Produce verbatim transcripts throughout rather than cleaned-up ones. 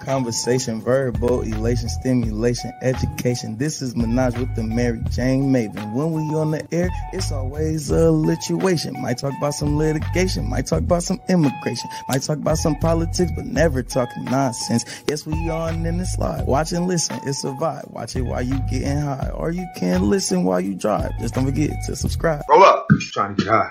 conversation, verbal elation, stimulation, education. This is Minaj with the Mary Jane Maven. When we on the air, it's always a lituation. Might talk about some litigation, might talk about some immigration, might talk about some politics, but never talking nonsense. Yes, we on in this live. Watch and listen, it's a vibe. Watch it while you getting high, or you can listen while you drive. Just don't forget to subscribe. Roll up. Trying to get high.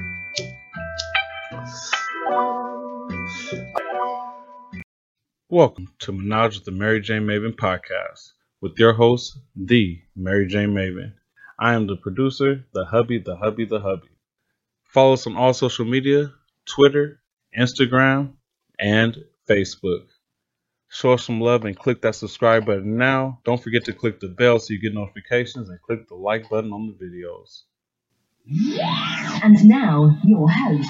Welcome to Minaj with the Mary Jane Maven podcast with your host, the Mary Jane Maven. I am the producer, the hubby, the hubby, the hubby. Follow us on all social media, Twitter, Instagram, and Facebook. Show us some love and click that subscribe button now. Don't forget to click the bell so you get notifications and click the like button on the videos. And now, your host.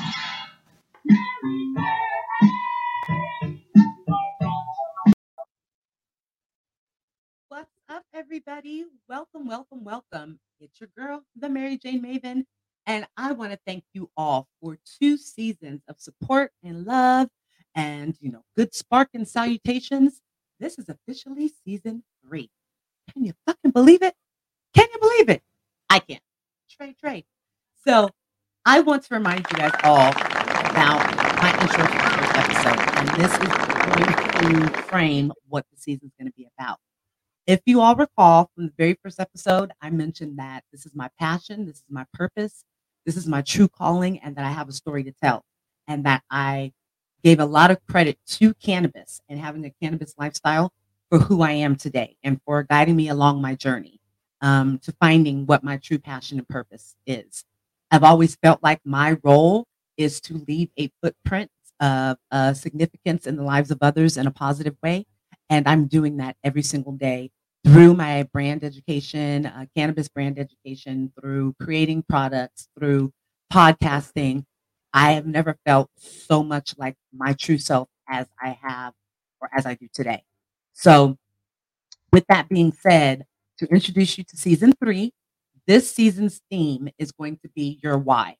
What's up, everybody? Welcome, welcome, welcome. It's your girl, the Mary Jane Maven, and I want to thank you all for two seasons of support and love and, you know, good spark and salutations. This is officially season three. Can you fucking believe it? Can you believe it? I can't. Trade, trade. So I want to remind you guys all about my intro to the first episode, and this is going to frame what the season's going to be about. If you all recall from the very first episode, I mentioned that this is my passion, this is my purpose, this is my true calling, and that I have a story to tell, and that I gave a lot of credit to cannabis and having a cannabis lifestyle for who I am today and for guiding me along my journey um, to finding what my true passion and purpose is. I've always felt like my role is to leave a footprint of uh, significance in the lives of others in a positive way. And I'm doing that every single day through my brand education, uh, cannabis brand education, through creating products, through podcasting. I have never felt so much like my true self as I have or as I do today. So with that being said, to introduce you to season three, this season's theme is going to be your why.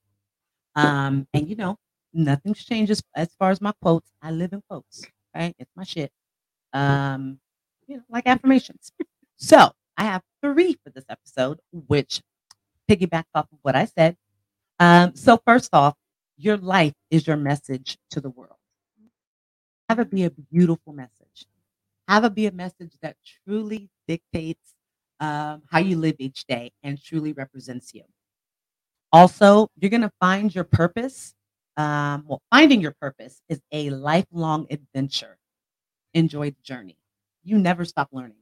Um, and you know, nothing's changed as, as far as my quotes. I live in quotes, right? It's my shit. Um, you know, like affirmations. So I have three for this episode, which piggybacks off of what I said. Um, so first off, your life is your message to the world. Have it be a beautiful message. Have it be a message that truly dictates um, how you live each day and truly represents you. Also, you're going to find your purpose. Um, well, finding your purpose is a lifelong adventure. Enjoy the journey. You never stop learning.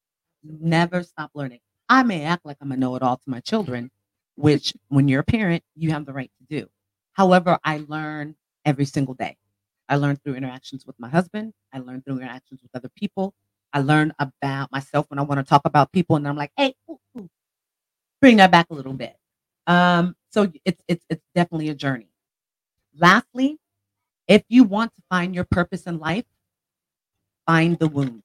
Never stop learning. I may act like I'm a know-it-all to my children, which when you're a parent, you have the right to do. However, I learn every single day. I learn through interactions with my husband. I learn through interactions with other people. I learn about myself when I want to talk about people, and I'm like, hey, ooh, ooh, bring that back a little bit. Um, so it's it's it's definitely a journey. Lastly, if you want to find your purpose in life, find the wound.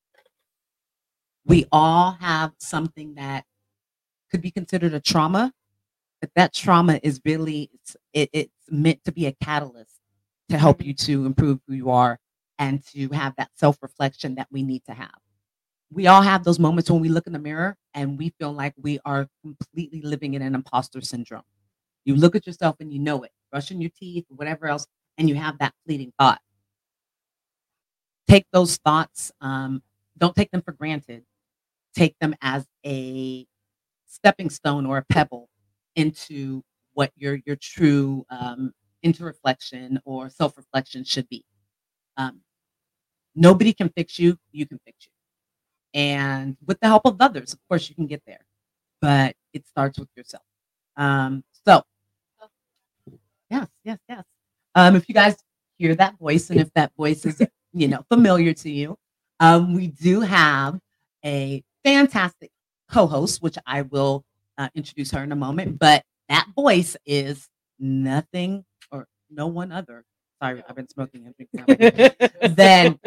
We all have something that could be considered a trauma, but that trauma is really, it's, it, it's meant to be a catalyst to help you to improve who you are and to have that self-reflection that we need to have. We all have those moments when we look in the mirror and we feel like we are completely living in an imposter syndrome. You look at yourself and you know it, brushing your teeth, whatever else, and you have that fleeting thought. Take those thoughts, um, don't take them for granted. Take them as a stepping stone or a pebble into what your your true um, introreflection or self-reflection should be. Um, nobody can fix you. You can fix you. And with the help of others, of course, you can get there. But it starts with yourself. Um, so, yes, yes, yes. Um, if you guys hear that voice, and if that voice is, you know, familiar to you, um, we do have a fantastic co-host, which I will uh, introduce her in a moment. But that voice is nothing or no one other. Sorry, I've been smoking and drinking. Then,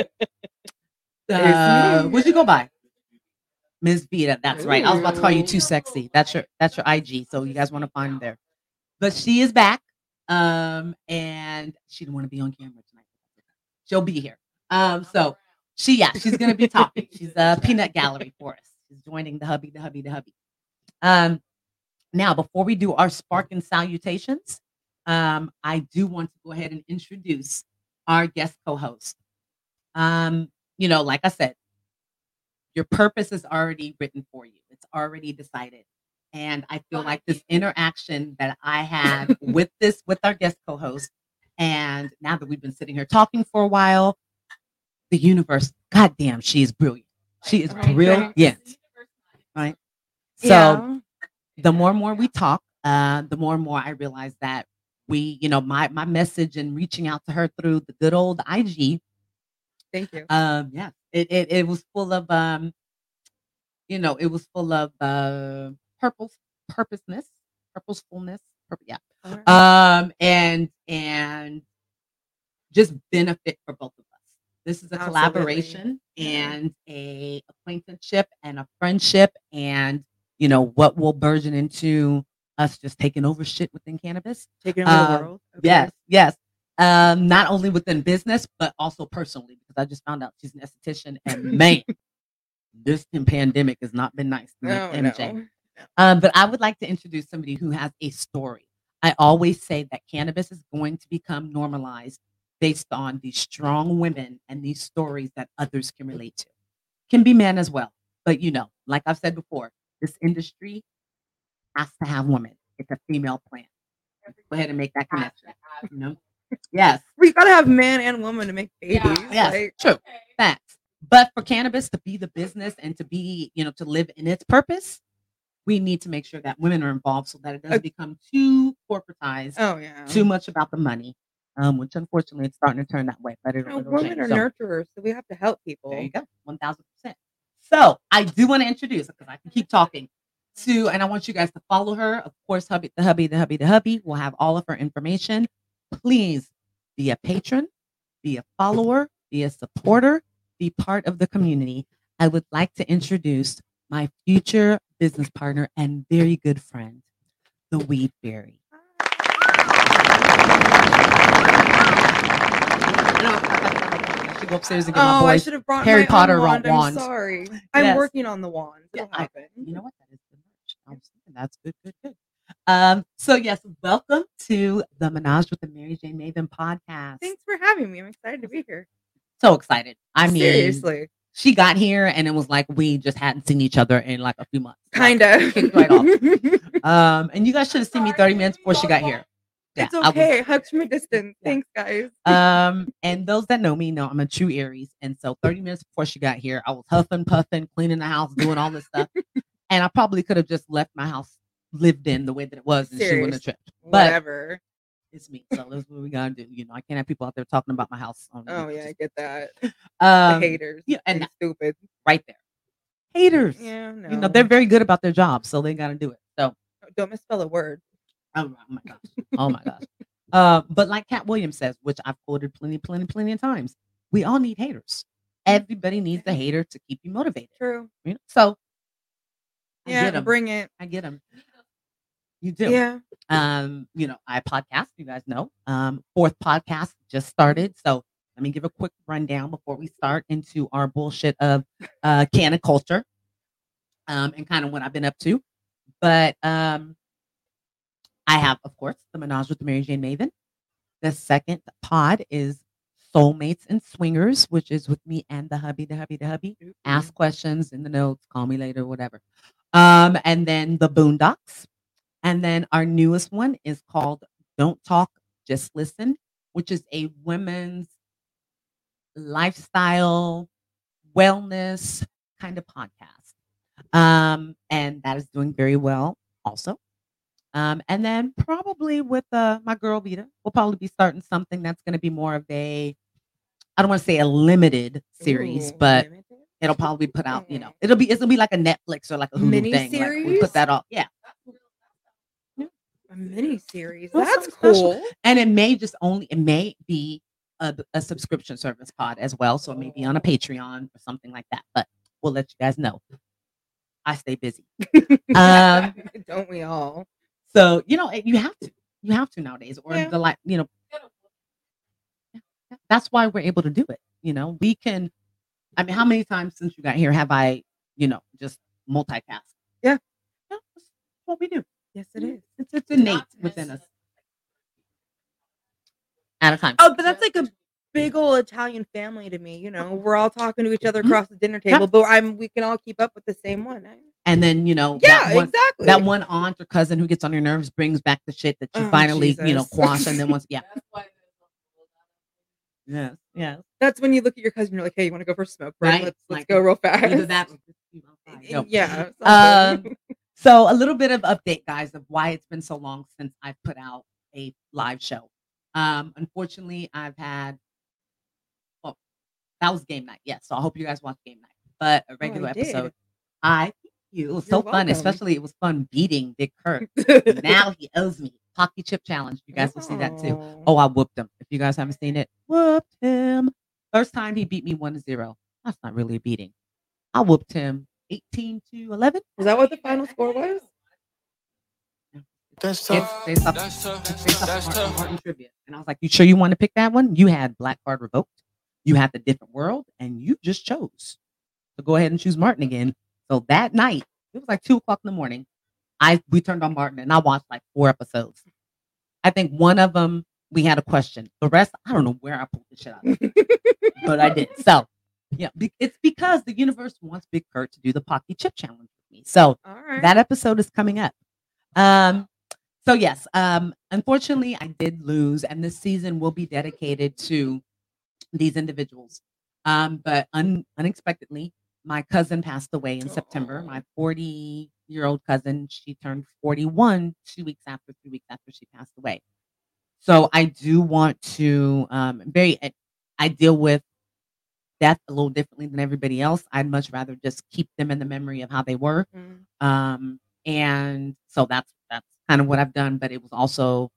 uh, what'd you go by? Miz Vita. That's right. I was about to call you too sexy. That's your that's your I G. So you guys want to find there. But she is back, um, and she didn't want to be on camera tonight. She'll be here. Um, so She, yeah, she's gonna be talking. She's a peanut gallery for us. She's joining the hubby, the hubby, the hubby. Um, now before we do our spark and salutations, um, I do want to go ahead and introduce our guest co-host. Um, you know, like I said, your purpose is already written for you. It's already decided. And I feel like this interaction that I had with this, with our guest co-host, and now that we've been sitting here talking for a while, the universe, goddamn, she is brilliant. She is brilliant. Right. So Yeah. the more and more we talk, uh, the more and more I realize that we, you know, my my message and reaching out to her through the good old I G. Thank you. Um, yeah, it, it it was full of um, you know, it was full of uh purpose, purposeness, purposefulness, purpose, yeah. All right. Um, and and just benefit for both of us. This is a Absolutely. collaboration Yeah. and a acquaintanceship and a friendship, and you know what will burgeon into us just taking over shit within cannabis. Taking over the Um, world. Okay. Yes, yes. Um, not only within business, but also personally, because I just found out she's an esthetician, and man, this pandemic has not been nice to No, M J. no. Um, but I would like to introduce somebody who has a story. I always say that cannabis is going to become normalized based on these strong women and these stories that others can relate to. Can be men as well. But you know, like I've said before, this industry has to have women. It's a female plant. Go ahead and make that connection. You know? Yes. We gotta have man and woman to make babies. Yes. Like, True. Facts. But for cannabis to be the business and to be, you know, to live in its purpose, we need to make sure that women are involved so that it doesn't Uh, become too corporatized, oh yeah. too much about the money, um, which unfortunately it's starting to turn that way. But You it'll, know, it'll women change. are So, nurturers, so we have to help people. there you go, one thousand percent. So I do want to introduce, because I can keep talking, to, and I want you guys to follow her. Of course, hubby, the hubby, the hubby, the hubby will have all of her information. Please be a patron, be a follower, be a supporter, be part of the community. I would like to introduce my future business partner and very good friend, the Weed Fairy. I should go upstairs and get my Oh, I boys. should have brought Harry my Potter own wand. wrote wands. I'm sorry. I'm Yes. working on the wand. Yeah, It'll I- happen. You know what? That is good merch. I was thinking that's good, good, good. Um, so yes, welcome to the Menage with the Mary Jane Maven podcast. Thanks for having me. I'm excited to be here. So excited. I mean, Seriously. she got here and it was like we just hadn't seen each other in like a few months. Like, Kind of. kicked right off. Um, and you guys should have seen me thirty minutes before she got here. Yeah, It's I was- okay. Hugs from a distance. Yeah. Thanks, guys. Um, and those that know me know I'm a true Aries. And so thirty minutes before she got here, I was huffing, puffing, cleaning the house, doing all this stuff. And I probably could have just left my house lived in the way that it was and she wouldn't have Serious. tripped. But Whatever. it's me. So that's what we gotta do. You know, I can't have people out there talking about my house. On Oh yeah, I get that. um, The haters. yeah, and They're stupid. right there. Haters. Yeah, no. You know, they're very good about their job, so they gotta do it. So Don't misspell a word. oh my gosh. Oh my gosh. Uh, but like Cat Williams says, which I've quoted plenty, plenty, plenty of times, we all need haters. Everybody needs a hater to keep you motivated. True. You know? So I Yeah, get 'em. bring it. I get them. You do. Yeah. Um, you know, I podcast, you guys know. Um, fourth podcast just started. So let me give a quick rundown before we start into our bullshit of uh can of culture. Um, and kind of what I've been up to. But um I have, of course, the Menage with the Mary Jane Maven. The second pod is Soulmates and Swingers, which is with me and the hubby, the hubby, the hubby. Ask questions in the notes, call me later, whatever. Um, and then the Boondocks. And then our newest one is called Don't Talk, Just Listen, which is a women's lifestyle, wellness kind of podcast. Um, and that is doing very well also. Um, and then probably with uh, my girl Vita, we'll probably be starting something that's going to be more of a, I don't want to say a limited series, Ooh, but limited? it'll probably put out, you know, it'll be, it'll be like a Netflix or like a Hulu Mini thing. Like we series? put that off. Yeah. A mini series. Well, That's something special. cool. And it may just only, it may be a, a subscription service pod as well. So it may be on a Patreon or something like that, but we'll let you guys know. I stay busy. Um, Don't we all? So, you know, it- you have to, you have to nowadays, or Yeah. the like, you know, that's why we're able to do it. You know, we can, I mean, how many times since you got here have I, you know, just multitask? Yeah. No, that's what we do. Yes, it is. It's it's innate within us. At a time. Oh, but that's like a big old Italian family to me. You know, we're all talking to each other Mhm. across the dinner Yeah. table, but I'm we can all keep up with the same one. I- And then, you know, Yeah, that one, exactly. that one aunt or cousin who gets on your nerves brings back the shit that you Oh, finally, you know, Jesus. quash. And then once, yeah. Yes, yes. That's when you look at your cousin, you're like, "Hey, you want to go for a smoke break? Right? Let's let's Like, go real fast." Either that or just you outside. No. Yeah. Um, something. so a little bit of update, guys, of why it's been so long since I've put out a live show. Um, unfortunately, I've had, well, that was game night. Yes. So I hope you guys watched game night. But a regular I did. episode, I thank you. It was You're so fun. welcome. Especially it was fun beating Big Kurt. Now he owes me. Pocky chip challenge. You guys will see that too. Oh. Oh, I whooped him. If you guys haven't seen it, whooped him. First time he beat me one to zero. That's not really a beating. I whooped him eighteen to eleven. Is that what the final score was? That's It's tough. based off, That's tough. it's based off That's of Martin, tough. Martin trivia. And I was like, you sure you want to pick that one? You had Black Card Revoked. You had The Different World. And you just chose to go ahead and choose Martin again. So that night, it was like two o'clock in the morning. I we turned on Martin and I watched like four episodes. I think one of them we had a question. The rest, I don't know where I pulled this shit out of, but I did. So yeah, be- it's because the universe wants Big Kurt to do the Pocky Chip Challenge with me. So All right. that episode is coming up. Um, so yes, um, unfortunately, I did lose, and this season will be dedicated to these individuals. Um, but un- unexpectedly, my cousin passed away in September. My forty-year-old cousin, she turned forty-one two weeks after, three weeks after she passed away. So I do want to um, very. I deal with death a little differently than everybody else. I'd much rather just keep them in the memory of how they were. Mm. Um, and so that's that's kind of what I've done. But it was also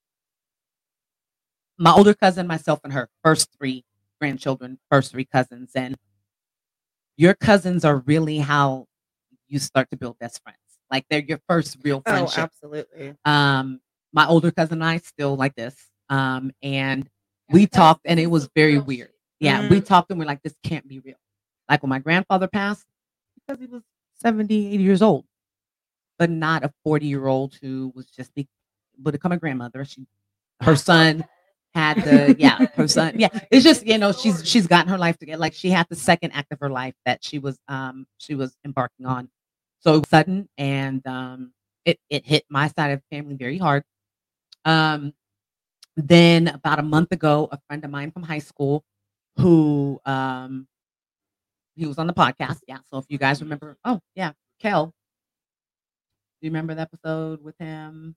my older cousin, myself, and her first three grandchildren, first three cousins, and your cousins are really how you start to build best friends. Like they're your first real Oh, friendship. absolutely. Um, my older cousin and I still like this. Um, and we talked, and it was very weird. Yeah, we Mhm. talked, and we're like, this can't be real. Like when my grandfather passed, because he was seventy, eighty years old, but not a forty year old who was just be, would become a grandmother. She, her son had the, yeah, her son, yeah. It's just, you know, she's she's gotten her life together. Like she had the second act of her life that she was um she was embarking on. So it was sudden, and um it it hit my side of the family very hard. Um, then about a month ago, a friend of mine from high school who um he was on the podcast. Yeah. So if you guys remember, oh yeah, Kel. Do you remember the episode with him?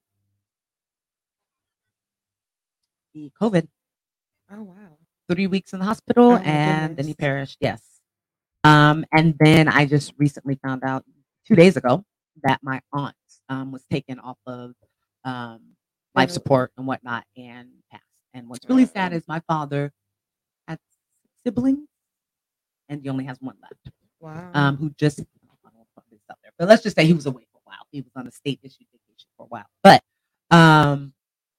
The COVID, Oh wow. three weeks in the hospital, Oh, my and then he goodness. perished. Yes. Um, and then I just recently found out two days ago that my aunt um was taken off of um life Oh. support and whatnot and passed. And what's really sad Oh. is my father had siblings, and he only has one left. Wow. Um, who just I don't know what this out there, but let's just say he was away for a while. He was on a state issued vacation for a while. But um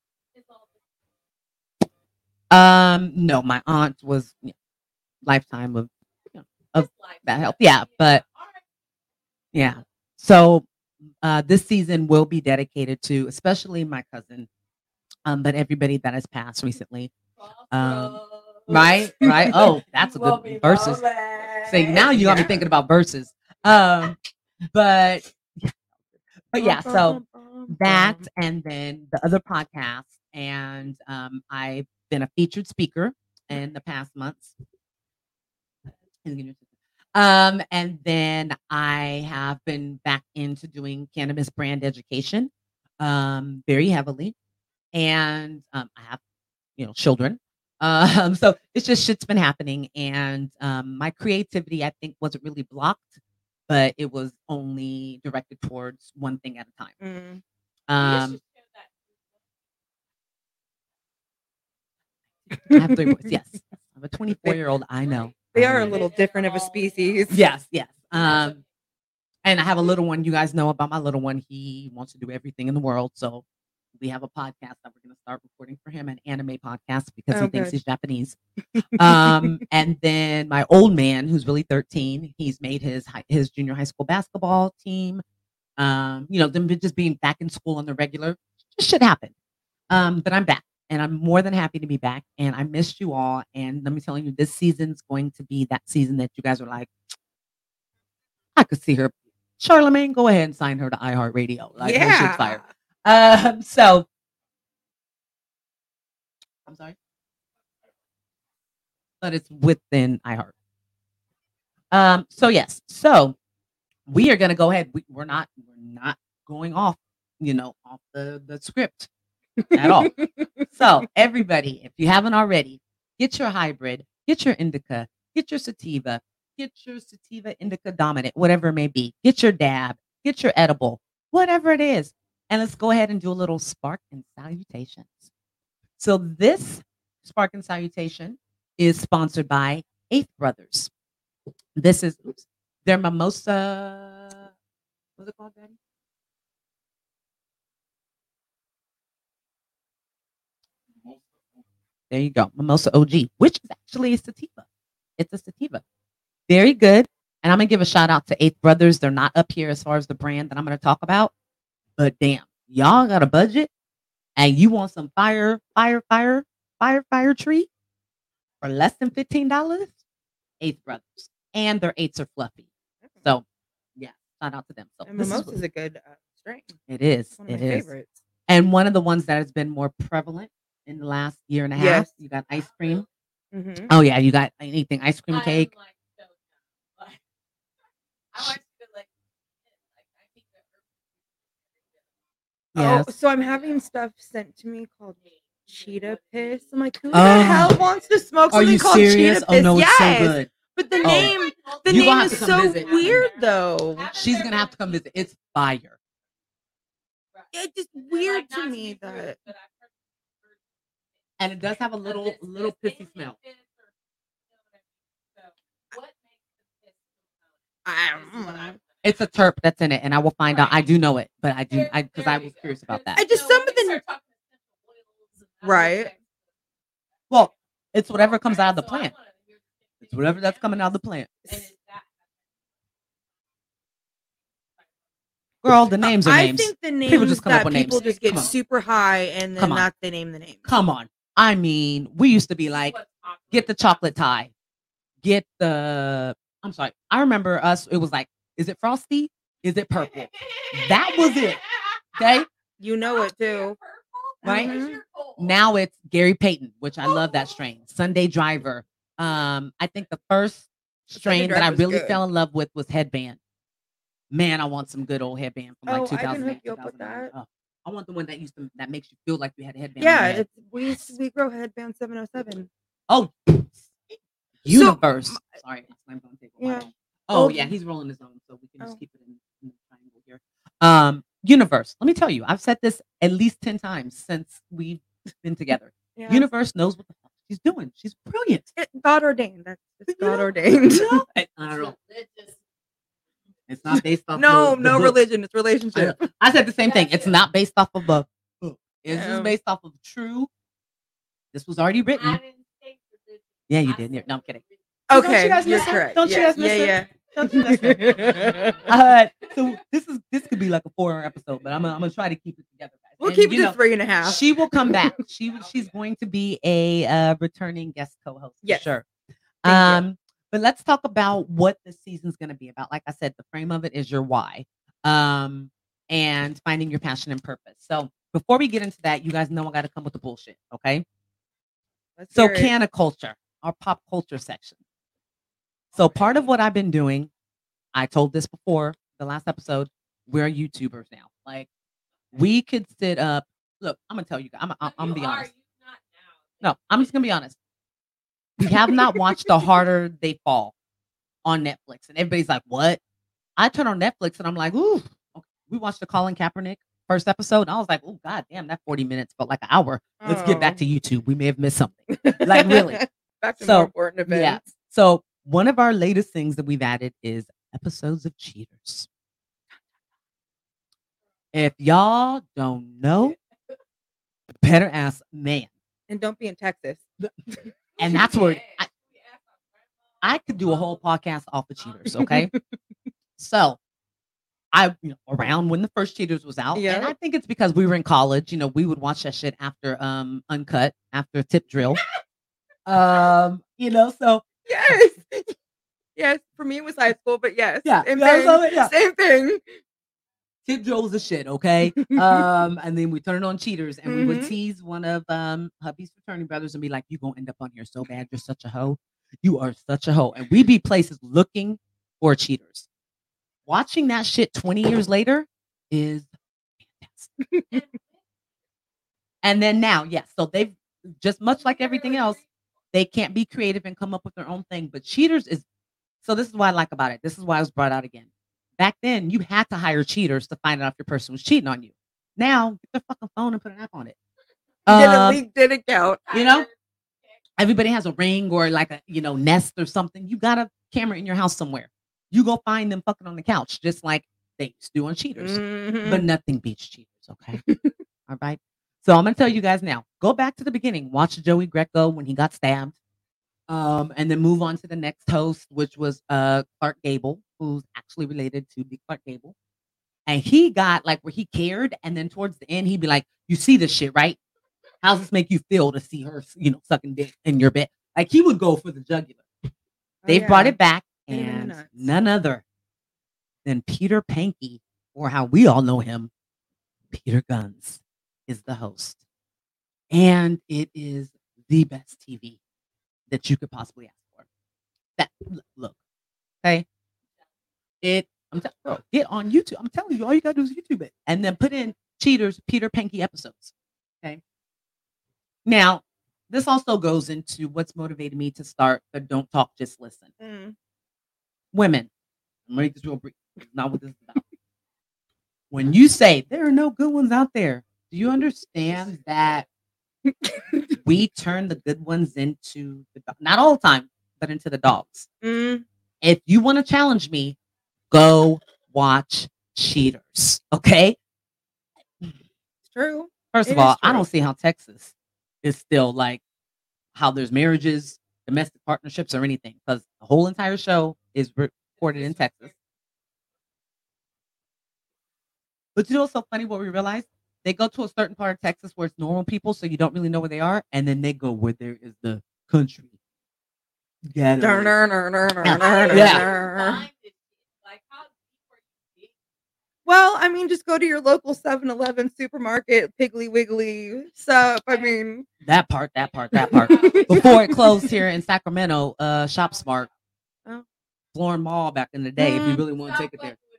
um no, my aunt was you know, lifetime of you know, of that health. Yeah, but yeah. So uh this season will be dedicated to especially my cousin, um, but everybody that has passed recently. Um right, right. Oh, that's a good one. Versus. See, now you got me thinking about verses. Um, but but yeah, so that and then the other podcast, and um, I've been a featured speaker in the past months. Um, and then I have been back into doing cannabis brand education, um, very heavily, and um, I have you know children. Um, so it's just shit's been happening, and um, my creativity I think wasn't really blocked, but it was only directed towards one thing at a time. Mm. Um, I have three boys. Yes, I have a twenty-four year old. I know They I are a know. little different of a species. Yes, yes. Um, and I have a little one. You guys know about my little one. He wants to do everything in the world. So We have a podcast that we're going to start recording for him, an anime podcast, because Oh, he thinks good. he's Japanese. Um, and then my old man, who's really thirteen, he's made his hi- his junior high school basketball team. Um, you know, them be- just being back in school on the regular, just shit happened. Um, but I'm back, and I'm more than happy to be back. And I missed you all. And let me tell you, this season's going to be that season that you guys are like, I could see her. Charlemagne, go ahead and sign her to iHeartRadio. Like, her shit's fire. Um, so I'm sorry, but it's within iHeart. Um, so yes, so we are gonna go ahead. We, we're not we're not going off, you know, off the the script at all. So everybody, if you haven't already, get your hybrid, get your indica, get your sativa, get your sativa indica dominant, whatever it may be. Get your dab, get your edible, whatever it is, and let's go ahead and do a little spark and salutations. So this spark and salutation is sponsored by Eighth Brothers. This is oops, their mimosa. What's it called, Daddy? There you go, Mimosa O G, which is actually a sativa. It's a sativa. Very good. And I'm gonna give a shout out to Eighth Brothers. They're not up here as far as the brand that I'm gonna talk about, but damn, y'all got a budget and you want some fire, fire, fire, fire, fire tree for less than fifteen dollars, Eighth Brothers. And their eights are fluffy. So yeah, shout out to them. So And this mimosa is, is a good uh, strain. it is. One of It my is. favorites. And one of the ones that has been more prevalent in the last year and a half. Yes. You got ice cream. Mm-hmm. Oh yeah, you got anything ice cream cake. Yes. Oh, so I'm having stuff sent to me called cheetah piss. I'm like, who Oh. the hell wants to smoke Are something you called serious? cheetah Oh piss? no, it's yes. so good. But the Oh. name, the You gonna name have is to come so visit. weird though. She's gonna have to come visit. It's fire. It's just weird to me that. And it does have a little little pissy smell. I don't know. It's a terp that's in it, and I will find out. I do know it, but I do I because I was curious about that. I just some of the right. Well, it's whatever comes out of the plant. It's whatever that's coming out of the plant. Girl, the names are I names. think the names People just come up that with people names. just get Come on. super high and then Come on. not they name the name. Come on. I mean, we used to be like, get the chocolate tie, get the. I'm sorry. I remember us. It was like, is it frosty? Is it purple? That was it. Okay. You know it too. Right? Mhm. Now it's Gary Payton, which I love that strain. Sunday Driver. Um, I think the first strain that I Driver's really good. fell in love with was Headband. Man, I want some good old headband from like Oh, I can two thousand eight. hook you up with two thousand nine. that. Oh, I want the one that used to that makes you feel like you had a headband. on Yeah, your head. it's we we grow headband seven oh seven. Oh, Universe. Sorry, I slammed on the table. My Yeah. bad. Oh, Oh. yeah, he's rolling his own, so we can just Oh. keep it in, in the triangle here. Um, Universe. Let me tell you, I've said this at least ten times since we've been together. Yeah. Universe knows what the fuck she's doing. She's brilliant. It, God ordained. That's it's You know? God ordained. No, I, I don't know. It's not based off. No, the, the no book. religion. It's I, relationship. know. I said the same thing. It's not based off of a book. It's Yeah. just based off of true. This was already written. Yeah, you did. No, I'm kidding. Don't you Okay, guys you're miss it? correct. Don't you yeah, guys miss yeah, it? yeah. Don't you guys miss it? Uh, so this is this could be like a four-hour episode, but I'm gonna, I'm gonna try to keep it together, guys. We'll And, keep you it know, to three and a half. She will come back. She she's going to be a uh, returning guest co-host for Yes. sure. Thank you. Um, but let's talk about what the season's going to be about. Like I said, the frame of it is your why, um, and finding your passion and purpose. So before we get into that, you guys know I got to come with the bullshit, okay? Let's So hear it. can of culture, our pop culture section. So part of what I've been doing, I told this before the last episode, we're YouTubers now. Like we could sit up. Look, I'm gonna tell you. I'm I'm, I'm gonna be honest. No, I'm just gonna be honest. We have not watched The Harder They Fall on Netflix, and everybody's like, "What?" I turn on Netflix and I'm like, "Ooh." Okay. We watched the Colin Kaepernick first episode, and I was like, "Oh God damn, that forty minutes felt like an hour." Let's get back Oh. to YouTube. We may have missed something. Like really. Back to So, more important Yeah. events. So one of our latest things that we've added is episodes of Cheaters. If y'all don't know, better ask man. And don't be in Texas. And that's where I, I could do a whole podcast off of cheaters. Okay. So I, you know, around when the first Cheaters was out, Yeah. and I think it's because we were in college. You know, we would watch that shit after um Uncut, after Tip Drill. um, you know, so Yes. Yes. For me, it was high school, but yes. Yeah, Same yeah, thing. so, yeah. Same thing. Tip Drill was the shit, okay? um, and then we turn on Cheaters, and we would Mhm. tease one of um hubby's fraternity brothers and be like, "You gonna end up on here so bad. You're such a hoe. You are such a hoe." And we be places looking for Cheaters. Watching that shit twenty years later is fantastic. And then now, yes, so they've just much like everything else, they can't be creative and come up with their own thing. But Cheaters is so this is what I like about it. This is why it was brought out again. Back then, you had to hire cheaters to find out if your person was cheating on you. Now, get their fucking phone and put an app on it. Did Um, it leak? Did it count? you know, everybody has a ring or like a you know Nest or something. You got a camera in your house somewhere. You go find them fucking on the couch, just like they used to do on Cheaters. Mhm. But nothing beats Cheaters, okay? All right. So I'm gonna tell you guys now. Go back to the beginning. Watch Joey Greco when he got stabbed, um, and then move on to the next host, which was uh Clark Gable, who's actually related to the Clark Gable. And he got like where he cared, and then towards the end, he'd be like, "You see this shit, right? How's this make you feel to see her, you know, sucking dick in your bed?" Like he would go for the jugular. They Oh, brought yeah. it back, Made him and nuts. none other than Peter Pankey, or how we all know him, Peter Guns, is the host. And it is the best T V that you could possibly ask for. That l- look, okay. It I'm telling bro, get on YouTube. I'm telling you, all you gotta do is YouTube it and then put in Cheaters Peter Pankey episodes. Okay. Now, this also goes into what's motivated me to start the Don't Talk, Just Listen. Mm. Women, I'm gonna make this real brief. It's not what this is about. When you say there are no good ones out there, do you understand that we turn the good ones into the do- not all the time, but into the dogs? Mm. If you want to challenge me, go watch Cheaters. Okay. It's true. First It of all, is I don't true. see how Texas is still like how there's marriages, domestic partnerships, or anything, because the whole entire show is recorded in Texas. But you know what's so funny? What we realized, they go to a certain part of Texas where it's normal people, so you don't really know where they are, and then they go where there is the country. Dur- Ghetto. dur- dur- dur- dur- Yeah. dur- dur- Yeah. dur. Well, I mean, just go to your local seven eleven supermarket, Piggly Wiggly stuff. I mean, That part, that part, that part. Before it closed here in Sacramento, uh, Shop Smart, Oh. Florin Mall back in the day, if you Mm. really want to take it there.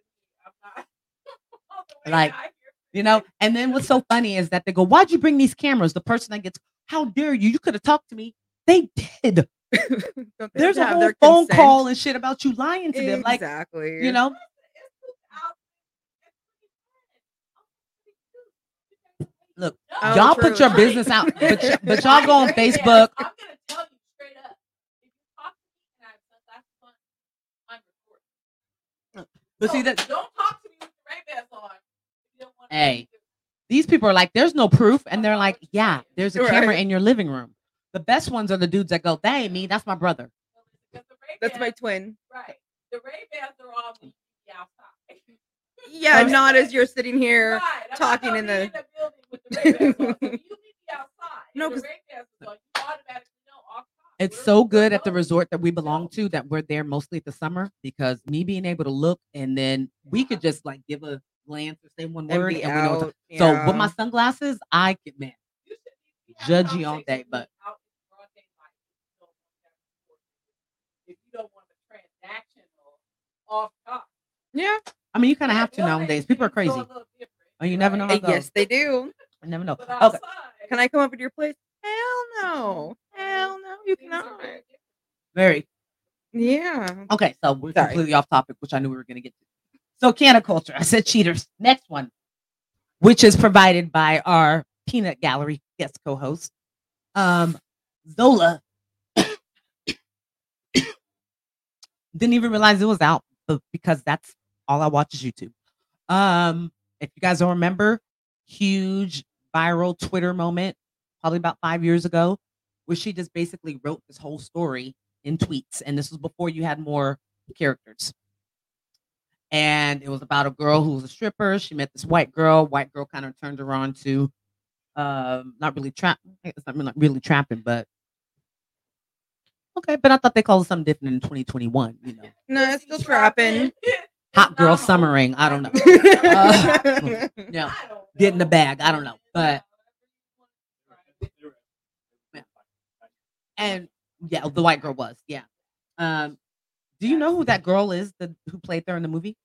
Like, you know, and then what's so funny is that they go, "Why'd you bring these cameras?" The person that gets, "How dare you? You could have talked to me." They did. Don't they There's a have whole their phone consent? call and shit about you lying to them. Like, Exactly. you know, look, Oh, y'all true. put your business out, but, y- but y'all go on Facebook. I'm gonna tell you straight up. If you talk to me and I have sunglasses on, I'm recording. But see So that, don't talk to me with the Ray-Bans on. If you don't want Hey. these people are like, "There's no proof," and they're like, "Yeah, there's a camera Right. in your living room." The best ones are the dudes that go, "That ain't me. That's my brother." That's my twin. Right. The Ray-Bans are on the outside. Yeah, Oh. not as you're sitting here. Right. I'm talking not in gonna the- be in the building with the Ray-Bans on. So you meet me outside. No, and the 'cause- Ray-Bans is on. You automatically know off time. It's We're- so we're good at the going. resort that we belong to that we're there mostly at the summer, because me being able to look and then we could just like give a glance or say one And word be and we know what's out. up. So with yeah. my sunglasses, I can man. You should be- be Judge having you all day, conversations but- out in broad daylight if you don't want that report. If you don't want a transactional off top. Yeah. I mean, you kind of have to Well, nowadays. they- People are things go crazy. a little different, Oh, you never know right? how Uh, it goes. yes, they do. I never know. But Okay. outside, Can I come over to your place? Hell no. Hell no, you things are cannot. very different. Very. Yeah. Okay, so we're Sorry. completely off topic, which I knew we were going to get to. So, Canna Culture. I said Cheaters. Next one, which is provided by our Peanut Gallery guest co-host, um, Zola. Didn't even realize it was out, but because that's all I watch is YouTube. Um, if you guys don't remember, huge viral Twitter moment, probably about five years ago, where she just basically wrote this whole story in tweets. And this was before you had more characters. And it was about a girl who was a stripper. She met this white girl. White girl kind of turned her on to um, not really trap. It's not, not really trapping, but okay. But I thought they called it something different in twenty twenty-one. You know, No, it's still trapping. hot girl summering. I don't know. Uh, yeah, get in the bag. I don't know, but yeah. And yeah, the white girl was yeah. Um, do you know who that girl is that who played there in the movie?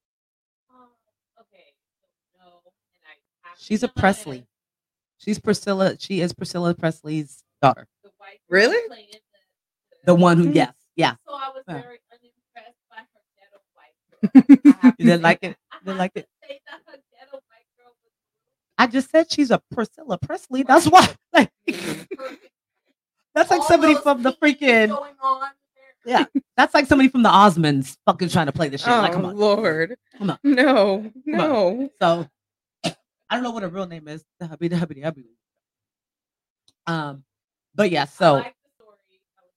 She's a Presley. She's Priscilla. She is Priscilla Presley's daughter. Really? The one who, yes, yeah. So I was Yeah. very unimpressed by her ghetto white girl. You didn't like it? You didn't like it? Say that her ghetto white girl was I just said she's a Priscilla Presley. That's why. Like, perfect. that's like All somebody those from the pieces freaking. going on there. Yeah, that's like somebody from the Osmonds fucking trying to play this shit. Oh Like, come on. Lord. Come on. No, Come on. no. So I don't know what her real name is. The hubby, the hubby, the hubby. Um, but yeah. I So like the story. I was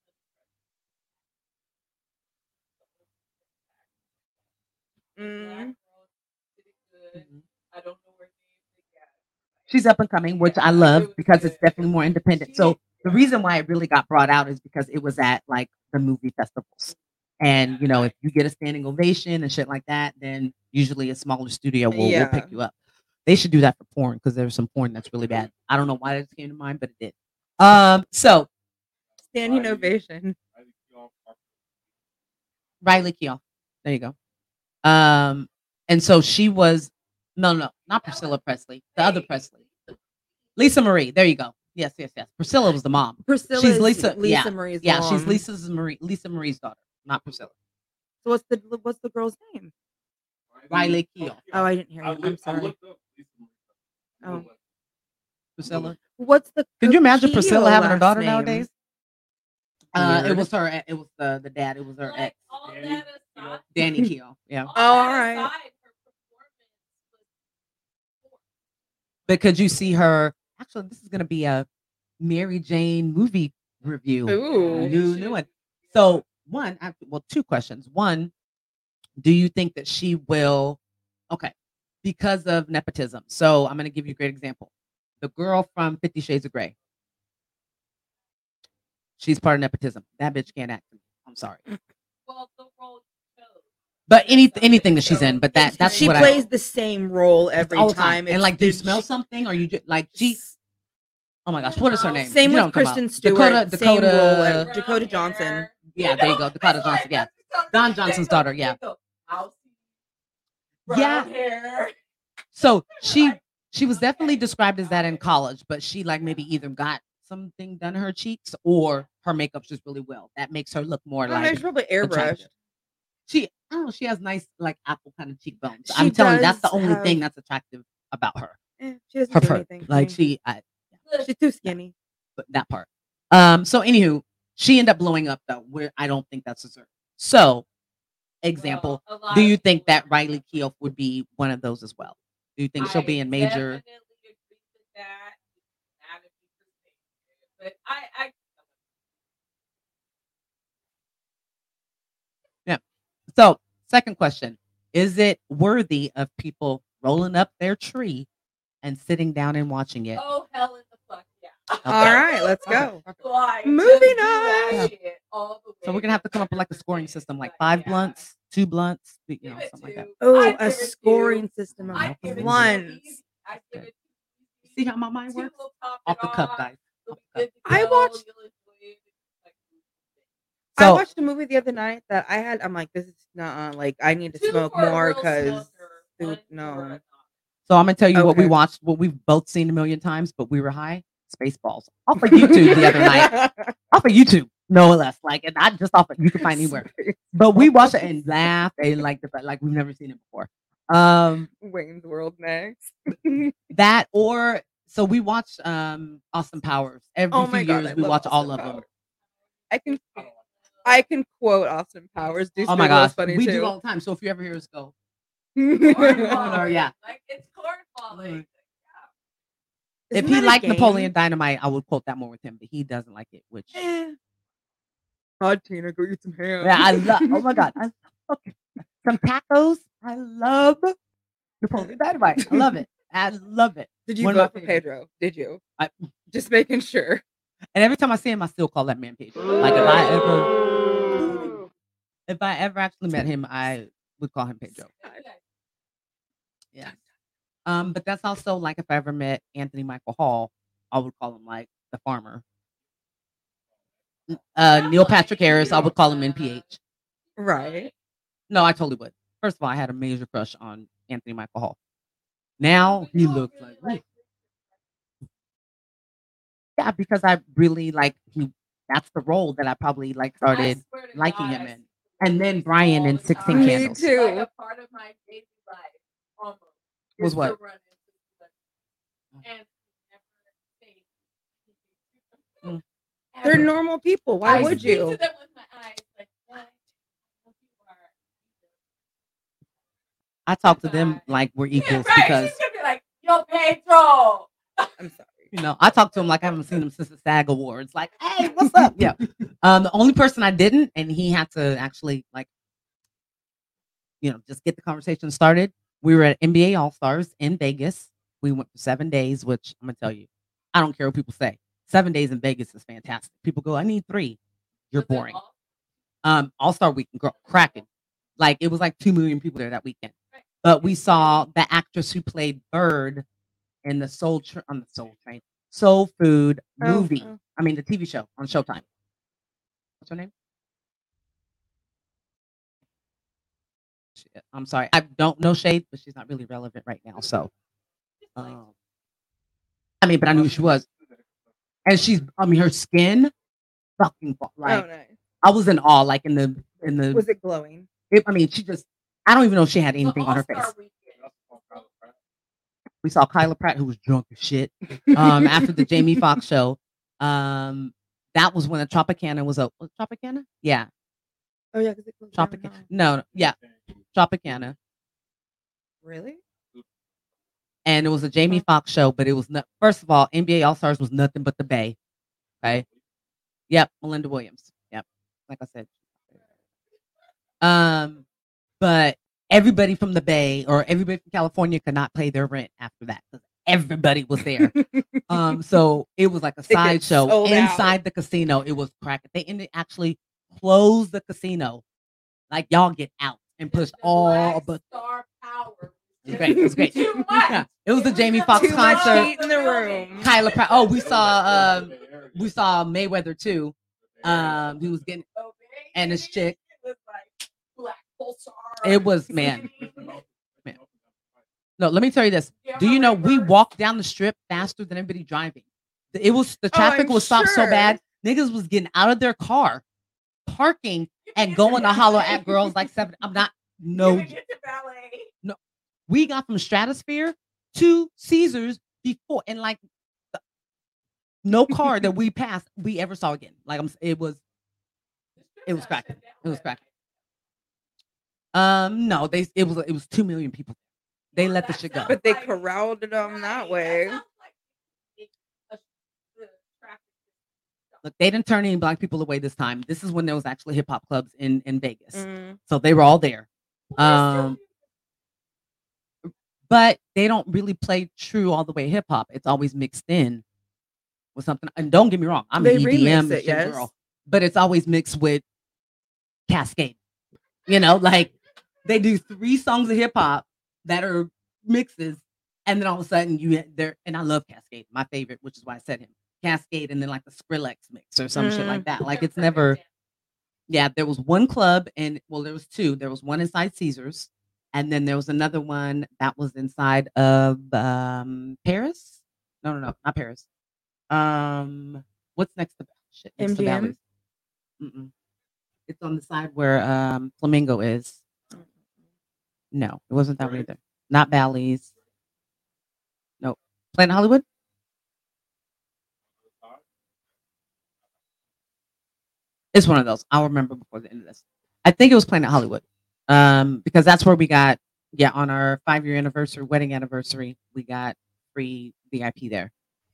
Mm. Black girl did it good. I don't know where they got it. she's up and coming, which I love because it's definitely more independent. So the reason why it really got brought out is because it was at like the movie festivals. And you know, if you get a standing ovation and shit like that, then usually a smaller studio will, will pick Yeah. you up. They should do that for porn because there's some porn that's really bad. I don't know why that came to mind, but it did. Um, so Standing ovation. Riley Keough, there you go. Um, and so she was no, no, not Priscilla Presley, the other Presley, Lisa Marie. There you go. Yes, yes, yes. Priscilla was the mom. Priscilla She's is Lisa- Lisa yeah, Marie's Yeah, she's mom. Lisa's Marie, Lisa Marie's daughter, not Priscilla. So what's the what's the girl's name? Riley Keough, Oh, I didn't hear you. I I'm looked, I sorry. looked up Lisa Marie. Oh. Priscilla. What's the Could you imagine Keough Priscilla having her last daughter name? nowadays? Uh, it Weird. was her. It was the the dad. It was her Like, ex, all Danny, that you know? aside, Danny Keough. Yeah, all Oh, all that right. aside, her performance was because you see her. Actually, this is going to be a Mary Jane movie review. Ooh. New new one. So one, I- well, two questions. One, do you think that she will? Okay, because of nepotism. So I'm going to give you a great example. The girl from Fifty Shades of Grey. She's part of nepotism. That bitch can't act. I'm sorry, well, the role she chose. but any anything that she's in. But that that's she what plays I. the same role every all the time. And It's like, do you the- smell something, or you just like she? Oh my gosh, what is her name? Same You know with what I'm talking Kristen about. Stewart. Dakota, Same Dakota, role. Brown At Dakota hair. Johnson. Yeah, You there you know, go, Dakota it's Johnson, yeah. like- Don Johnson's daughter, yeah. I'll see. Yeah. Brown hair. So she she was definitely described as that in college, but she like maybe either got something done to her cheeks or her makeup's just really well. That makes her look more I don't know, like she's probably airbrushed. attractive. She I don't know, she has nice like apple kind of cheekbones. She I'm telling you, that's the does only have- thing that's attractive about her. Eh, she doesn't Her do fur. anything. for Like me. she I she's too skinny. but that part. Um, so anywho, she ended up blowing up though, where I don't think that's deserved. So, example, Well, a lot do of you think people- that Riley Keough would be one of those as well? Do you think she'll be I in major? definitely agree with that. Not if you perceive it, but I, I So, second question: is it worthy of people rolling up their tree and sitting down and watching it? oh hell in the fuck yeah. All right, let's go. Like, Moving just do that on. shit all the So way. we're gonna have to come up with like a scoring system, like five Yeah. blunts, two blunts, you know, Give it something like that. two. Oh, I a give it two. scoring system of I give it two ones. easy. I give it two See easy. how my mind Two works? will top Off it the cuff, off. guys. You'll Off be the good to I go. watched- You'll enjoy it. Like, I So watched a movie the other night that I had. I'm like, this is not like I need to two smoke for a more real because smoker, one no. for a So I'm gonna tell you what we Okay. watched, what we've both seen a million times, but we were high. Spaceballs off of YouTube the other night. Off of YouTube, no less. Like, and not just off of you can find anywhere. But we watched it and laughed and like the like we've never seen it before. Um, Wayne's World next. that or so we watch um Austin Powers every Oh few my God, years. I We love watch all Austin of them. Powers. I can I can quote Austin Powers. Do Oh my Spiggle gosh, is funny we too. do all the time. So if you ever hear us go, corn Or, falling. yeah. Like it's corn falling. If Isn't he that a liked game? Napoleon Dynamite, I would quote that more with him, but he doesn't like it, which Eh. God, Tina, go eat some ham. yeah, I love. Oh my god, I love some tacos. I love Napoleon Dynamite. I love it. I love it. Did you One of my vote for favorites. Pedro? Did you? I- Just making sure. And every time I see him, I still call that man Pedro. Like if I ever, if I ever actually met him, I would call him Pedro. Yeah. Um, but that's also like if I ever met Anthony Michael Hall, I would call him like the farmer. Uh, Neil Patrick Harris, I would call him N P H. Right. No, I totally would. First of all, I had a major crush on Anthony Michael Hall. Now he looks like ooh. Yeah, because I really like he. That's the role that I probably like started liking him in, and then Brian in Sixteen Me Candles. too. Like a part of my daily life, almost. Was is to what? run into and never say Mm. They're ever. normal people. Why I would speak you? to them with my eyes, like, what? What you are. I talk to them like we're Yeah, equals right. because She's gonna be like, yo, Pedro. I'm sorry. you know I talk to him like I haven't seen him since the SAG Awards. Like, hey, what's up? Yeah. Um, the only person I didn't, and he had to actually like, you know, just get the conversation started. We were at N B A All Stars in Vegas. We went for seven days, which I'm gonna tell you, I don't care what people say. Seven days in Vegas is fantastic. People go, I need three. You're Was it boring. all- Um, All Star Weekend, girl, cracking. Like it was like two million people there that weekend. But we saw the actress who played Bird in the Soul Tr- on the Soul Train Soul Food Oh, movie. oh. I mean the T V show on Showtime. What's her name? She- I'm sorry, I don't know shade, but she's not really relevant right now. So, um, I mean, but I knew who she was, and she's. I mean, her skin, fucking fa- like Oh, nice. I was in awe. Like in the in the. Was it glowing? it- I mean, she just. I don't even know if she had the anything on her face. All-Star Weekend. We saw Kyla Pratt, who was drunk as shit, um, after the Jamie Foxx show. Um, that was when the Tropicana was up. Was it Tropicana? Yeah, Oh yeah, because it goes down Tropicana. now. No, no, yeah, Tropicana. Really? And it was a Jamie Foxx show, but it was not. First of all, N B A All Stars was nothing but the Bay. Okay. Yep, Melinda Williams. Yep, like I said. Um, but everybody from the Bay or everybody from California could not pay their rent after that because everybody was there. um, so it was like a Tickets sideshow sold out. inside the casino. It was cracking. They ended actually closed the casino. Like y'all get out and push The all Black but Star Power. it was great. It was great. Too much. Yeah, it was the Jamie Foxx Too much concert. heat in the room. Kyla Pratt. Oh, we saw um we saw Mayweather too. Um, he was getting and his chick. It was like Black Pulsar. It was man. man. No, let me tell you this. Do you know we walked down the strip faster than anybody driving? It was the Oh, traffic I'm was stopped so sure. bad. Niggas was getting out of their car, parking, and going to holler at girls like seven. I'm not no. You get to ballet. We got from Stratosphere to Caesars before, and like the- no car that we passed we ever saw again. Like I'm, it was, it was cracking. It was cracking. Um, no, they it was it was two million people. They let the shit go. But they corralled it on that way. Look, they didn't turn any black people away this time. This is when there was actually hip hop clubs in in Vegas, Mm. so they were all there. Um, but they don't really play true all the way hip hop. It's always mixed in with something. And don't get me wrong, I'm They an E D M remix it, shit yes. girl, but it's always mixed with Cascade. You know, like they do three songs of hip hop that are mixes, and then all of a sudden you there. And I love Cascade, my favorite, which is why I said him. Cascade, and then like the Skrillex mix or some shit Mm. like that. Like it's never. Yeah, there was one club, and well, there was two. There was one inside Caesars, and then there was another one that was inside of um Paris. No, no, no, not Paris. Um, what's next to shit? Next to M G M? Bally's. Mm-mm. It's on the side where um Flamingo is. No, it wasn't that one either. Not Bally's. No, Planet Hollywood. It's one of those. I'll remember before the end of this. I think it was Planet Hollywood, um, because that's where we got yeah on our five year anniversary, wedding anniversary, we got free V I P there.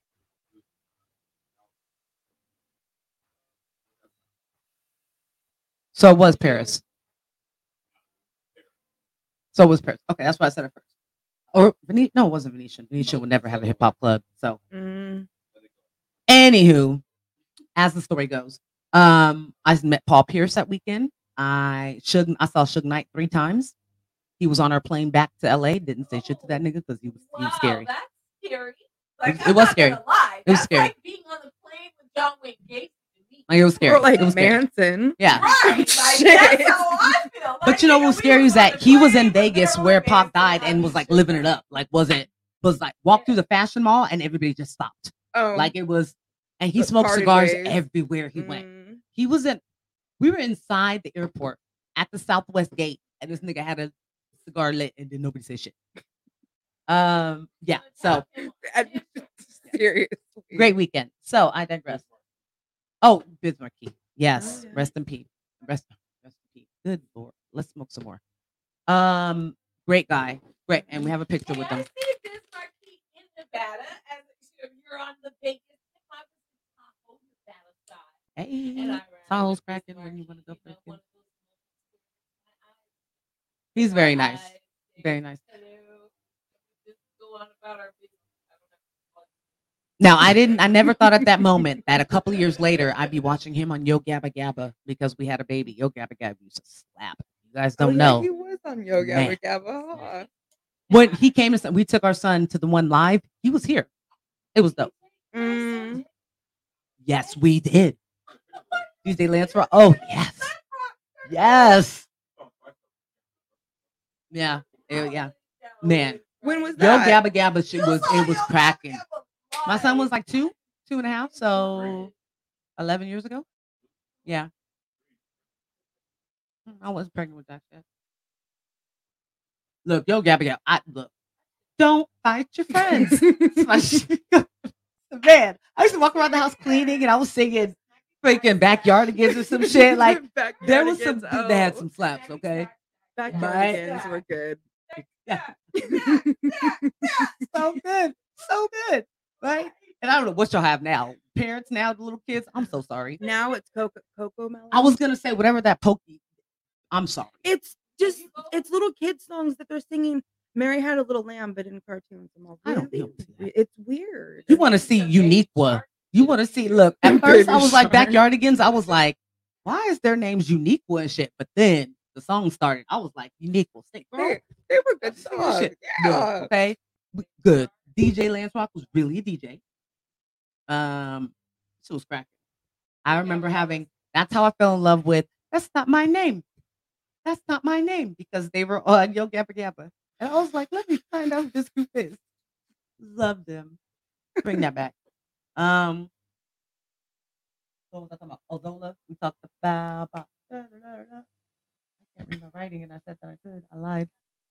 So it was Paris. So it was Paris. Okay, that's why I said it first. Or Venetian? No, it wasn't Venetian. Venetian would never have a hip hop club. So, Mm. anywho, as the story goes, um, I met Paul Pierce that weekend. I Suge, I saw Suge Knight three times. He was on our plane back to L A. Didn't say shit to that nigga because he was he was Wow, scary. that's scary. It Like, was- I'm it was not scary. gonna lie. It was That's scary. like being on the plane with John Wayne Gacy to me. Like it was scary. Or like it was scary. Manson. Yeah. Right. Like, Shit. that's how I feel. But Like, you know nigga, what's we scary was is on that the he was plane in with Vegas Marilyn where Pac Manson died and was like living it up. Like wasn't was like walked through the fashion mall and everybody just stopped. Oh, Like it was, and he The smoked party cigars ways. everywhere he went. mm. He was in. We were inside the airport at the Southwest Gate, and this nigga had a cigar lit, and then nobody said shit. Um, yeah. So Seriously. great weekend. So I digress. Oh, Biz Markie. Yes. Oh, yeah. Rest in peace. Rest, rest in peace. Good Lord. Let's smoke some more. Um, great guy. Great, and we have a picture Hey, with I him. see this marquee in Nevada as you're on the Vegas hip-hop Tahoe, Nevada side. Hey, And I ran Tahoe's with this cracking when you marquee, want to go you know, for one it. of those moments He's where very my nice. eyes say, Very nice. "Hello." Just go on about our business. I don't know. Now, I didn't. I never thought at that moment that a couple of years later I'd be watching him on Yo Gabba Gabba because we had a baby. Yo Gabba Gabba used to slap. You guys Oh, don't yeah, know. he was on Yo Man. Gabba Gabba. huh? When he came to, we took our son to the one live. He was here. It was dope. Mm. Yes, we did. D J Lance Rock. Oh yes, yes. Yeah, yeah, yeah. Man, When was Yo that? Gabba Gabba shit was it was cracking. My son was like two, two and a half, so eleven years ago. Yeah, I wasn't pregnant with that shit. Look, Yo Gabba Gabba. I look. Don't fight your friends. It's my shit. Man, I used to walk around the house cleaning, and I was singing freaking Backyardigans or some shit. Like there was some. Backyardigans, They had oh. some slaps. Okay. Backyardigans were good. Yeah. So good. So good. Right? And I don't know what y'all have now. Parents now, the little kids. I'm so sorry. Now it's Coco Coco Melon. I was gonna say whatever that pokey. I'm sorry. It's just it's little kid songs that they're singing. Mary Had a Little Lamb, but in cartoons. I'm all, I don't really? know that. we- It's weird. You want to see Uniqua. You want to see, look, at first I was like Backyardigans. I was like, why is their names Uniqua and shit? But then the song started. I was like, Uniqua. Sing, girl. They, they were good Sing that songs. shit. Good, Yeah. okay. Good. D J Lance Rock was really a D J. Um, she was cracking. I remember having, that's how I fell in love with, that's not my name. That's not my name because they were on Yo Gabba Gabba. And I was like, let me find out who this group is. Love them. Bring that back. Um, what was I talking about? Ozola. We talked about. about da, da, da, da. I can't read my writing, and I said that I could. I lied.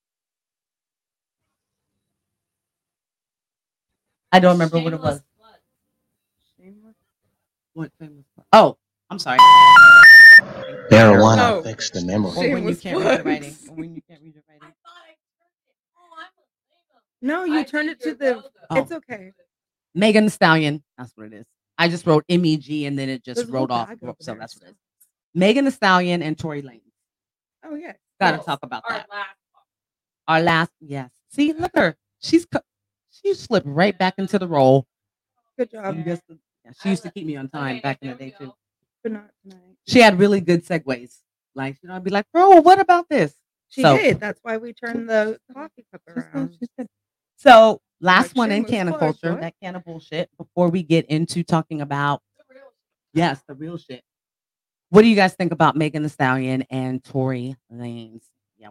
I don't remember what it was. Shameless. What famous? Oh, I'm sorry. Marijuana Oh. affects the memory. Or when you Shameless can't read your plugs. writing. Or when you can't read your I writing. thought I turned it. Oh, I'm a No, you turn it to the. Oh. It's okay. Megan Thee Stallion. That's what it is. I just wrote M E G and then it just There's a whole wrote off. bag over So there. that's what it is. Megan Thee Stallion and Tory Lanez. Oh yeah. Gotta Yes. talk about Our that. last Our last, yes. See, look at her. She's co- she slipped right back into the role. Good job. You just- yeah, she used to keep me on time Okay, back in there the we day too. go. But not tonight. She had really good segues. Like, you know, I'd be like, bro, what about this? She So- did. That's why we turned the coffee cup She's good, around. she's good. So last Like, one in shameless canon plug, culture, what? that can of bullshit, before we get into talking about, The real yes, the real shit. What do you guys think about Megan Thee Stallion and Tory Lanez? Yeah.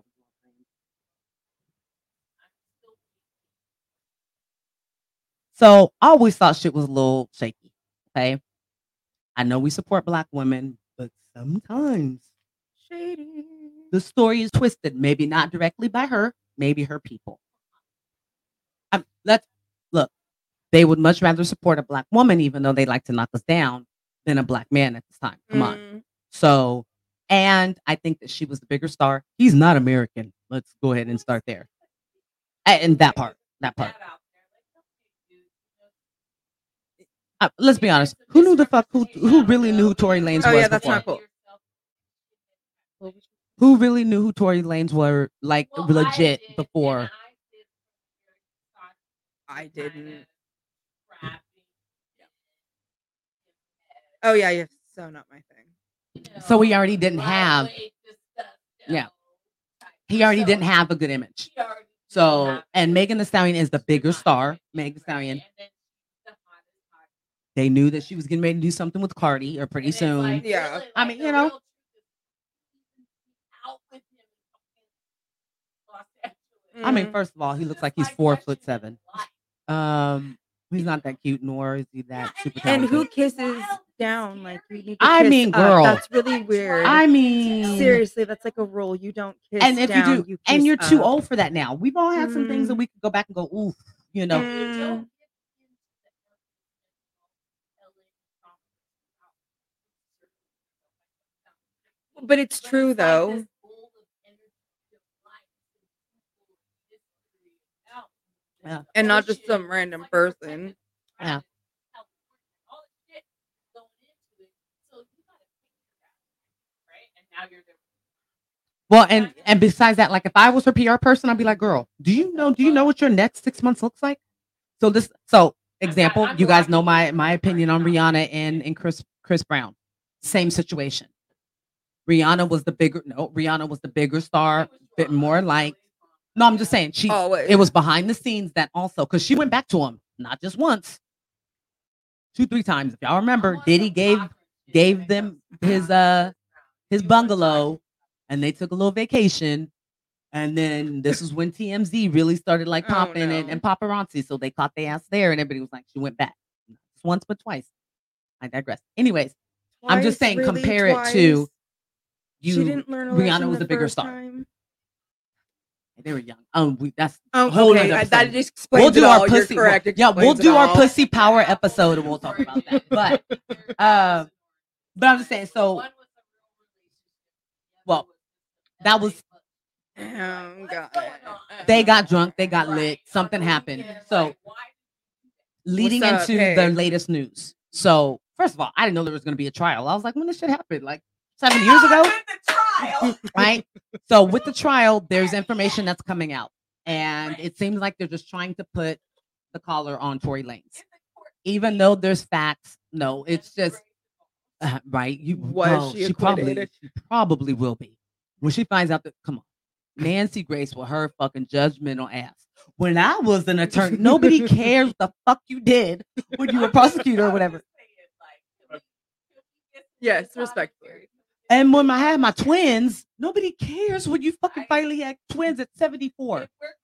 So I always thought shit was a little shaky. Okay. I know we support black women, but sometimes Shady. the story is twisted. Maybe not directly by her, maybe her people. Um, let's look. They would much rather support a black woman, even though they like to knock us down, than a black man at this time. Come on. Mm, So, and I think that she was the bigger star. He's not American. Let's go ahead and start there. A- And that part, that part. that out there. Like, okay, dude, you know, Uh, let's be honest. Who knew the fuck? Who who really knew who Tory Lanez Oh, was yeah, that's before? not cool. Who really knew who Tory Lanez were, like, Well, legit I did, before? and I did some very I soft kind didn't. of rapping. Oh yeah, yeah. So not my thing. You know, So he already didn't have- lightweight, just stuff, Yeah. you know, type. He already So didn't have a good image. he already didn't So, have and it. Megan Thee Stallion is the bigger Right, star. right, Megan Thee Stallion. and then she's the hottest, hottest. They knew that she was getting ready to do something with Cardi or pretty And it's soon. like, Yeah. really, I like, mean, the you know. real truth is he's out with him in fucking Los Angeles. I mean, Mhm. first of all, he looks Just like he's like four watching foot him seven. live. Um, he's not that cute, nor is he that Yeah, and- super And who talented. kisses down? Like you need to I kiss mean, up. girl. That's really weird. I mean, Seriously, that's like a rule. You don't kiss and if down. you do, you and kiss you're too up. old for that now. We've all had some things that Mm. we could go back and go, oof, you know. You Mm. don't get into the L A But it's But true it's like though. this bowl of energy of life and people and history and out and Yeah. And not just emotion. some It's random like you're person. protected Yeah. around it. How important all the shit going into it. So you gotta think about it, right? And now you're there. Well, and and besides that, like if I was her P R person, I'd be like, girl, do you know? Do you know what your next six months looks like? So this, so example, you guys know my my opinion on Rihanna and and Chris Chris Brown. Same situation. Rihanna was the bigger. No, Rihanna was the bigger star, bit more like. No, I'm just saying she. Always. It was behind the scenes that also because she went back to him not just once, two three times. If y'all remember, Diddy gave gave them his uh his bungalow, and they took a little vacation. And then this is when T M Z really started like Oh, popping and, no. and paparazzi. So they caught their ass there, and everybody was like, she went back. Not just once, but twice. I digress. Anyways, I'm just Twice, saying, really, compare it to twice? you. She didn't learn a Rihanna lesson was the the bigger first star. time. They were young. Um, we, that's Oh, a whole okay. nother I, that episode. just explains We'll do it our all. pussy. You're correct. well, yeah, we'll explains it do our all. pussy power episode, and we'll talk about that. But, uh, but I'm just saying. So, well, that was Oh, God. they got drunk, they got lit, something happened. So, leading What's up? into Hey. the latest news. So, first of all, I didn't know there was going to be a trial. I was like, when this shit happened, like seven years ago, right? So, with the trial, there's information that's coming out, and it seems like they're just trying to put the collar on Tory Lanez, even though there's facts. No, it's just uh, right. You Was no, she probably acquitted? she probably will be when she finds out that. Come on, Nancy Grace with her fucking judgmental ass. When I was an attorney, nobody cares the fuck you did when you were a prosecutor or whatever. Yes, respectfully. And when I had my twins, nobody cares when you fucking finally had twins at seventy-four.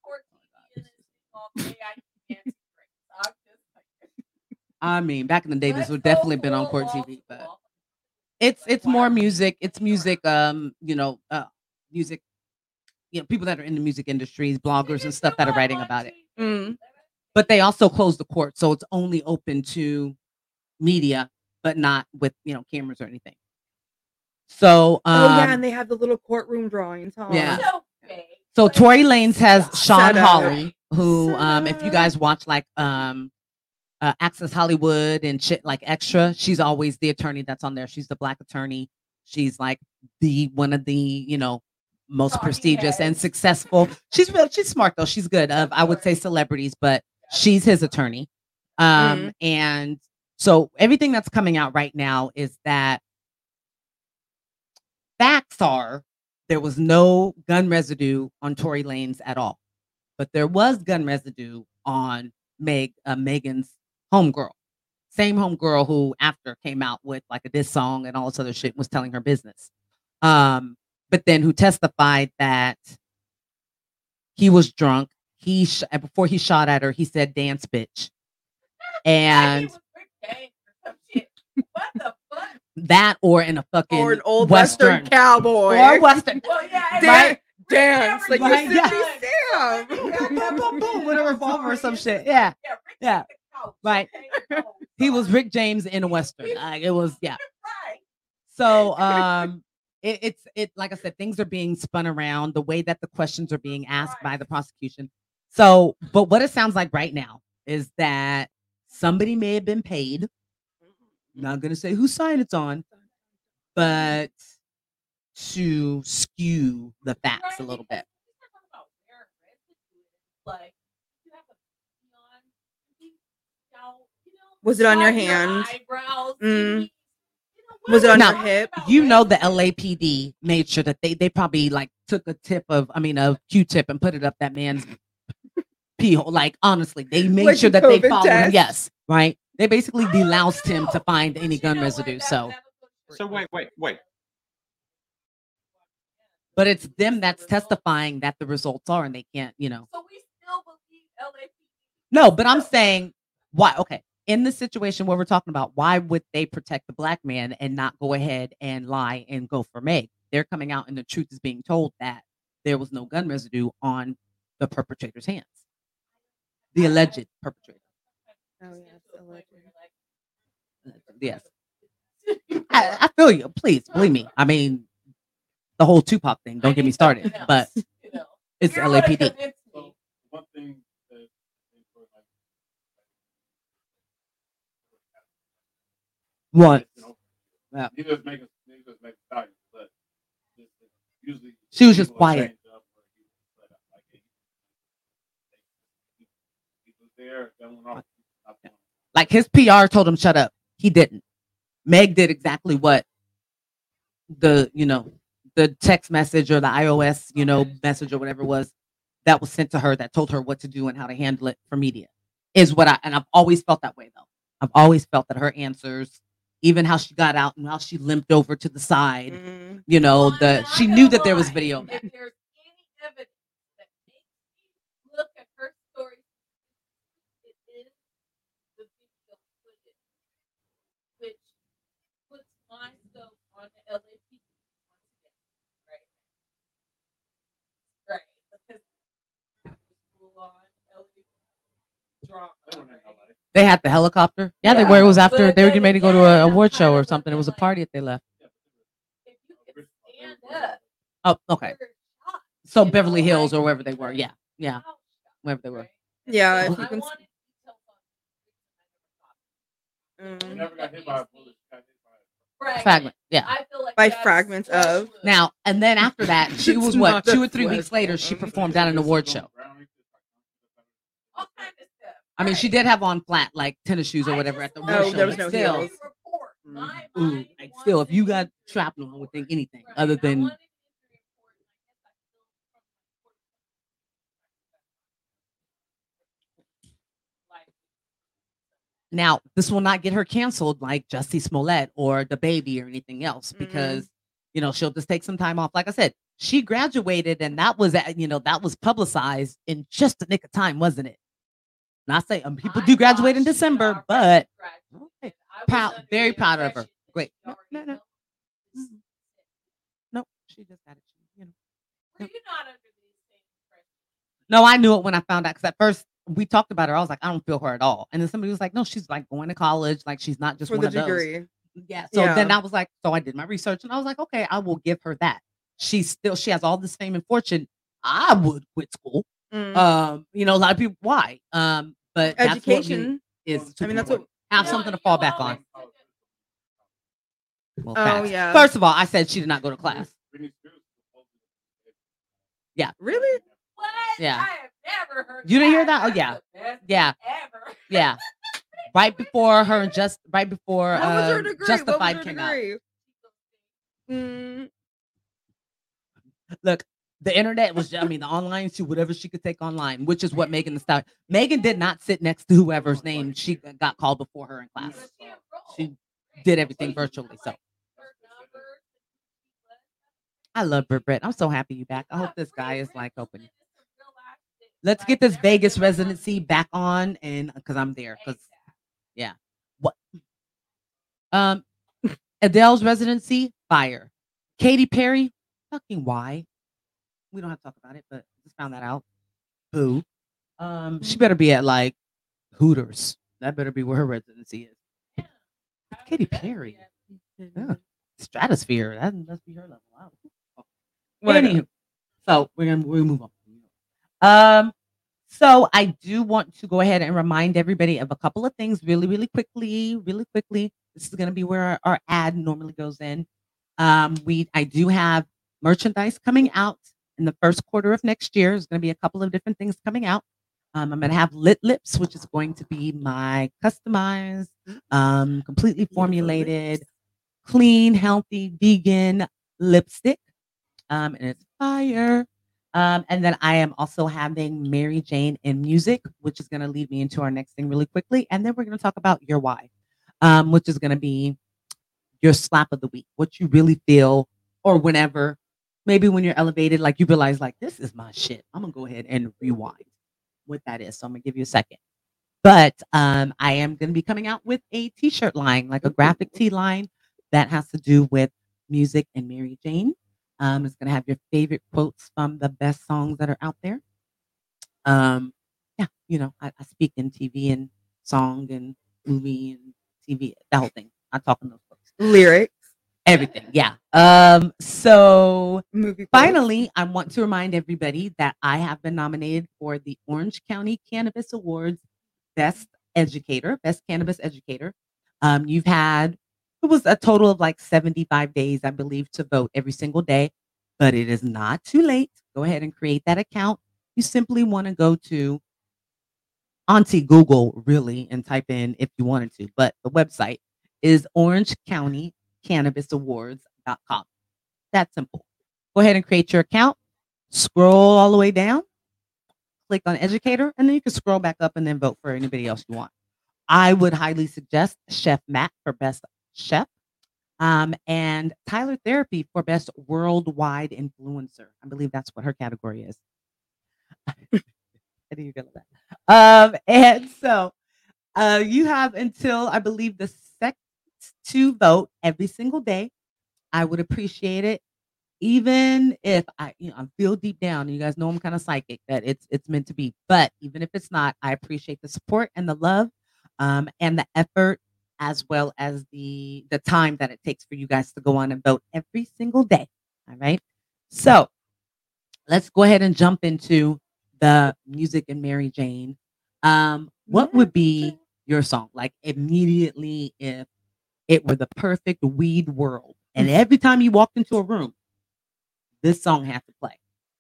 I mean, back in the day, this would definitely been on court T V, but it's it's more music. It's music. Um, you know, uh, music. You know, people that are in the music industries, bloggers and stuff that are writing about it. Mm. But they also closed the court, so it's only open to media, but not with you know cameras or anything. So, um, Oh yeah, and they have the little courtroom drawings. Huh? Yeah. So Tory Lanez has Sean Shut up. Hawley, who, Shut um, if you up. guys watch like um, uh, Access Hollywood and shit like Extra, she's always the attorney that's on there. She's the black attorney. She's like the one of the you know most Talking prestigious and heads. successful. She's real. She's smart though. She's good. Of I would say celebrities, but she's his attorney. Um, Mhm. and so everything that's coming out right now is that facts are there was no gun residue on Tory Lanez at all, but there was gun residue on Meg uh, Megan's homegirl, same homegirl who after came out with like a diss song and all this other shit was telling her business. Um, but then who testified that he was drunk. He sh- before he shot at her, he said "dance, bitch," and What the fuck? that or in a fucking Or an old western, western, cowboy. or western. Well, yeah, Dan- Right. dance like Right, Mississippi yeah. Sam. Boom, boom, boom, boom, with a revolver or some shit. Yeah, Rick yeah. the couch, Right. okay? he was Rick James in a western. Like, it was yeah. Right. So um, it, it's it like I said, things are being spun around the way that the questions are being asked by the prosecution. So, but what it sounds like right now is that somebody may have been paid. Not gonna say whose side it's on, but to skew the facts Right, a little because bit. he's not talking about wearing residue. Like, you have a on, you know, you know, Was it on your scrub hand? eyebrows, Mm. you know, Was it on Now, your hip? You know the L A P D made sure that they they probably like took a tip of I mean a Q-tip and put it up that man's pee hole. Like honestly, they made Like sure a that they COVID followed him. test? Yes, right. They basically I don't deloused him to know, find but any you gun know what, residue. that- So, that was- So wait, wait, wait. but it's them that's testifying that the results are, and they can't, you know. So we still believe L A P D. No, but I'm saying why? Okay, in the situation where we're talking about, why would they protect the black man and not go ahead and lie and go for Meg? They're coming out, and the truth is being told that there was no gun residue on the perpetrator's hands, the alleged perpetrator. Oh, yes, alleged. Yes, I, I feel you. Please believe me. I mean, the whole Tupac thing. Don't get me started, but You know, it's you're L A P gonna D. convince me. So one thing that I think for like What? you know, Yeah. he doesn't make us he doesn't make stallions, but it's- it's usually She was just people quiet. change up or he was let up, like, he- he- he was there, gun went off, not doing it. Like his P R told him shut up. He didn't. Meg did exactly what the you know the text message or the iOS you know message or whatever it was that was sent to her that told her what to do and how to handle it for media is what I and I've always felt that way though. I've always felt that her answers, even how she got out and how she limped over to the side, Mm. you know, Well, the I'm she not knew gonna that there was lie. video of If that. there's any evidence that makes me look at her story, it is the video footage, which puts myself on the L A P D once again, right? Right, because after school on L A P D drama, They weren't in right? L A. They had the helicopter. Yeah, they Yeah, were. It was after but they were they getting ready to were- go to yeah, a award that's show kinda or something. It was a like- party that they left. If you can stand up, Oh, okay. you're shot, So you Beverly know, Hills like, or wherever they were. right. Yeah, yeah, House shot, wherever they were. right? Yeah, So if you I can. wanted details on it. He Mm. never got hit by a bullet. He got hit by a Fragment. Fragment. Yeah. I feel like By that's fragments flesh of. wound. Now and then after that, she It's was what not two a or three weeks flesh later. She wound. performed at an award show. all kinds of stuff. I mean, she Right. did have on flat like tennis shoes or I whatever just at the want award Oh, show. there was but no still, heels. Report. Mm. My ooh, mind like still, if wants you an got injury shrapnel, I report. would think anything Right. other I than want an injury report, and I guess I feel from my report. Like, now. This will not get her canceled like Jussie Smollett or the baby or anything else Mm-mm. because you know she'll just take some time off. Like I said, she graduated and that was at- you know that was publicized in just the nick of time, wasn't it? Not saying um, people I do graduate thought in she had December, already but graduated. okay. I was Proud- under very the proud of her. impression that Great. she No, already no, no. know this. Mhm. no, she just got it. She, you know. Were you not under the same impression? No, I knew it when I found out because at first we talked about her. I was like, I don't feel her at all. And then somebody was like, no, she's like going to college. Like she's not just For one the of those. degree. Yeah. So Yeah. then I was like, so I did my research and I was like, okay, I will give her that. She's still, she has all this fame and fortune. I would quit school. Mm. Um, you know, a lot of people, why? Um, but that's what we- Education. is I super mean, that's what. important. Have You something know- to fall you back always on. took it- Well, Oh facts. yeah. First of all, I said she did not go to class. Britney Spears was supposed to- Really? What? Yeah. I have never heard You didn't hear that. that? Oh, That's yeah. the best Yeah. Ever. Yeah. Right before her and just right before What was her um, degree? Justified what was her came out. degree? Mm. Look, the internet was, I mean, the online, she, whatever she could take online, which is what Megan the Stallion. Megan did not sit next to whoever's name she got called before her in class. But she enrolled. She did everything virtually. So Her numbers, I love Britt Britt. I'm so happy you back. I hope this guy is like open. It's a real life thing. Let's Like, get this never Vegas give up on residency it. back on, and because I'm there. Because ASAP. um, Adele's residency, fire. Katy Perry, fucking why? We don't have to talk about it, but just found that out. Boo. Um, she better be at like Hooters. That better be where her residency is. Yeah. Katy Perry. Yeah. Stratosphere. That must be her level. Wow. Whatever. Anywho, so we're gonna we move on. Um, so I do want to go ahead and remind everybody of a couple of things really, really quickly, really quickly. This is gonna be where our, our ad normally goes in. Um, we I do have merchandise coming out in the first quarter of next year. There's going to be a couple of different things coming out. Um, I'm going to have Lit Lips, which is going to be my customized, um, completely formulated, clean, healthy, vegan lipstick. Um, and it's fire. Um, and then I am also having Mary Jane in music, which is going to lead me into our next thing really quickly. And then we're going to talk about your why, um, which is going to be your slap of the week, what you really feel, or whenever, maybe when you're elevated, like you realize, like, this is my shit. I'm going to go ahead and rewind what that is. So I'm going to give you a second. But um, I am going to be coming out with a t-shirt line, like a graphic tee line that has to do with music and Mary Jane. Um, it's going to have your favorite quotes from the best songs that are out there. Um, yeah, you know, I, I speak in T V and song and movie and T V, the whole thing. I talk in those books. Lyrics, Everything, yeah. Um, so movie. quotes. finally, I want to remind everybody that I have been nominated for the Orange County Cannabis Awards Best Educator, Best Cannabis Educator. Um, you've had, it was a total of like seventy-five days, I believe, to vote every single day, but it is not too late. Go ahead and create that account. You simply want to go to Auntie Google, really, and type in if you wanted to, but the website is orange county cannabis awards dot com. That's simple. Go ahead and create your account, scroll all the way down, click on educator, and then you can scroll back up and then vote for anybody else you want. I would highly suggest Chef Matt for best chef, um, and Tyler Therapy for best worldwide influencer. I believe that's what her category is. How do you feel about that? Um, and so uh, you have until, I believe, the second to vote every single day. I would appreciate it, even if I, you know, I feel deep down. You guys know I'm kind of psychic that it's it's meant to be. But even if it's not, I appreciate the support and the love, um, and the effort, as well as the the time that it takes for you guys to go on and vote every single day. All right. So let's go ahead and jump into the music and Mary Jane. Um, what would be your song? Like immediately, if it were the perfect weed world, and every time you walked into a room, this song had to play.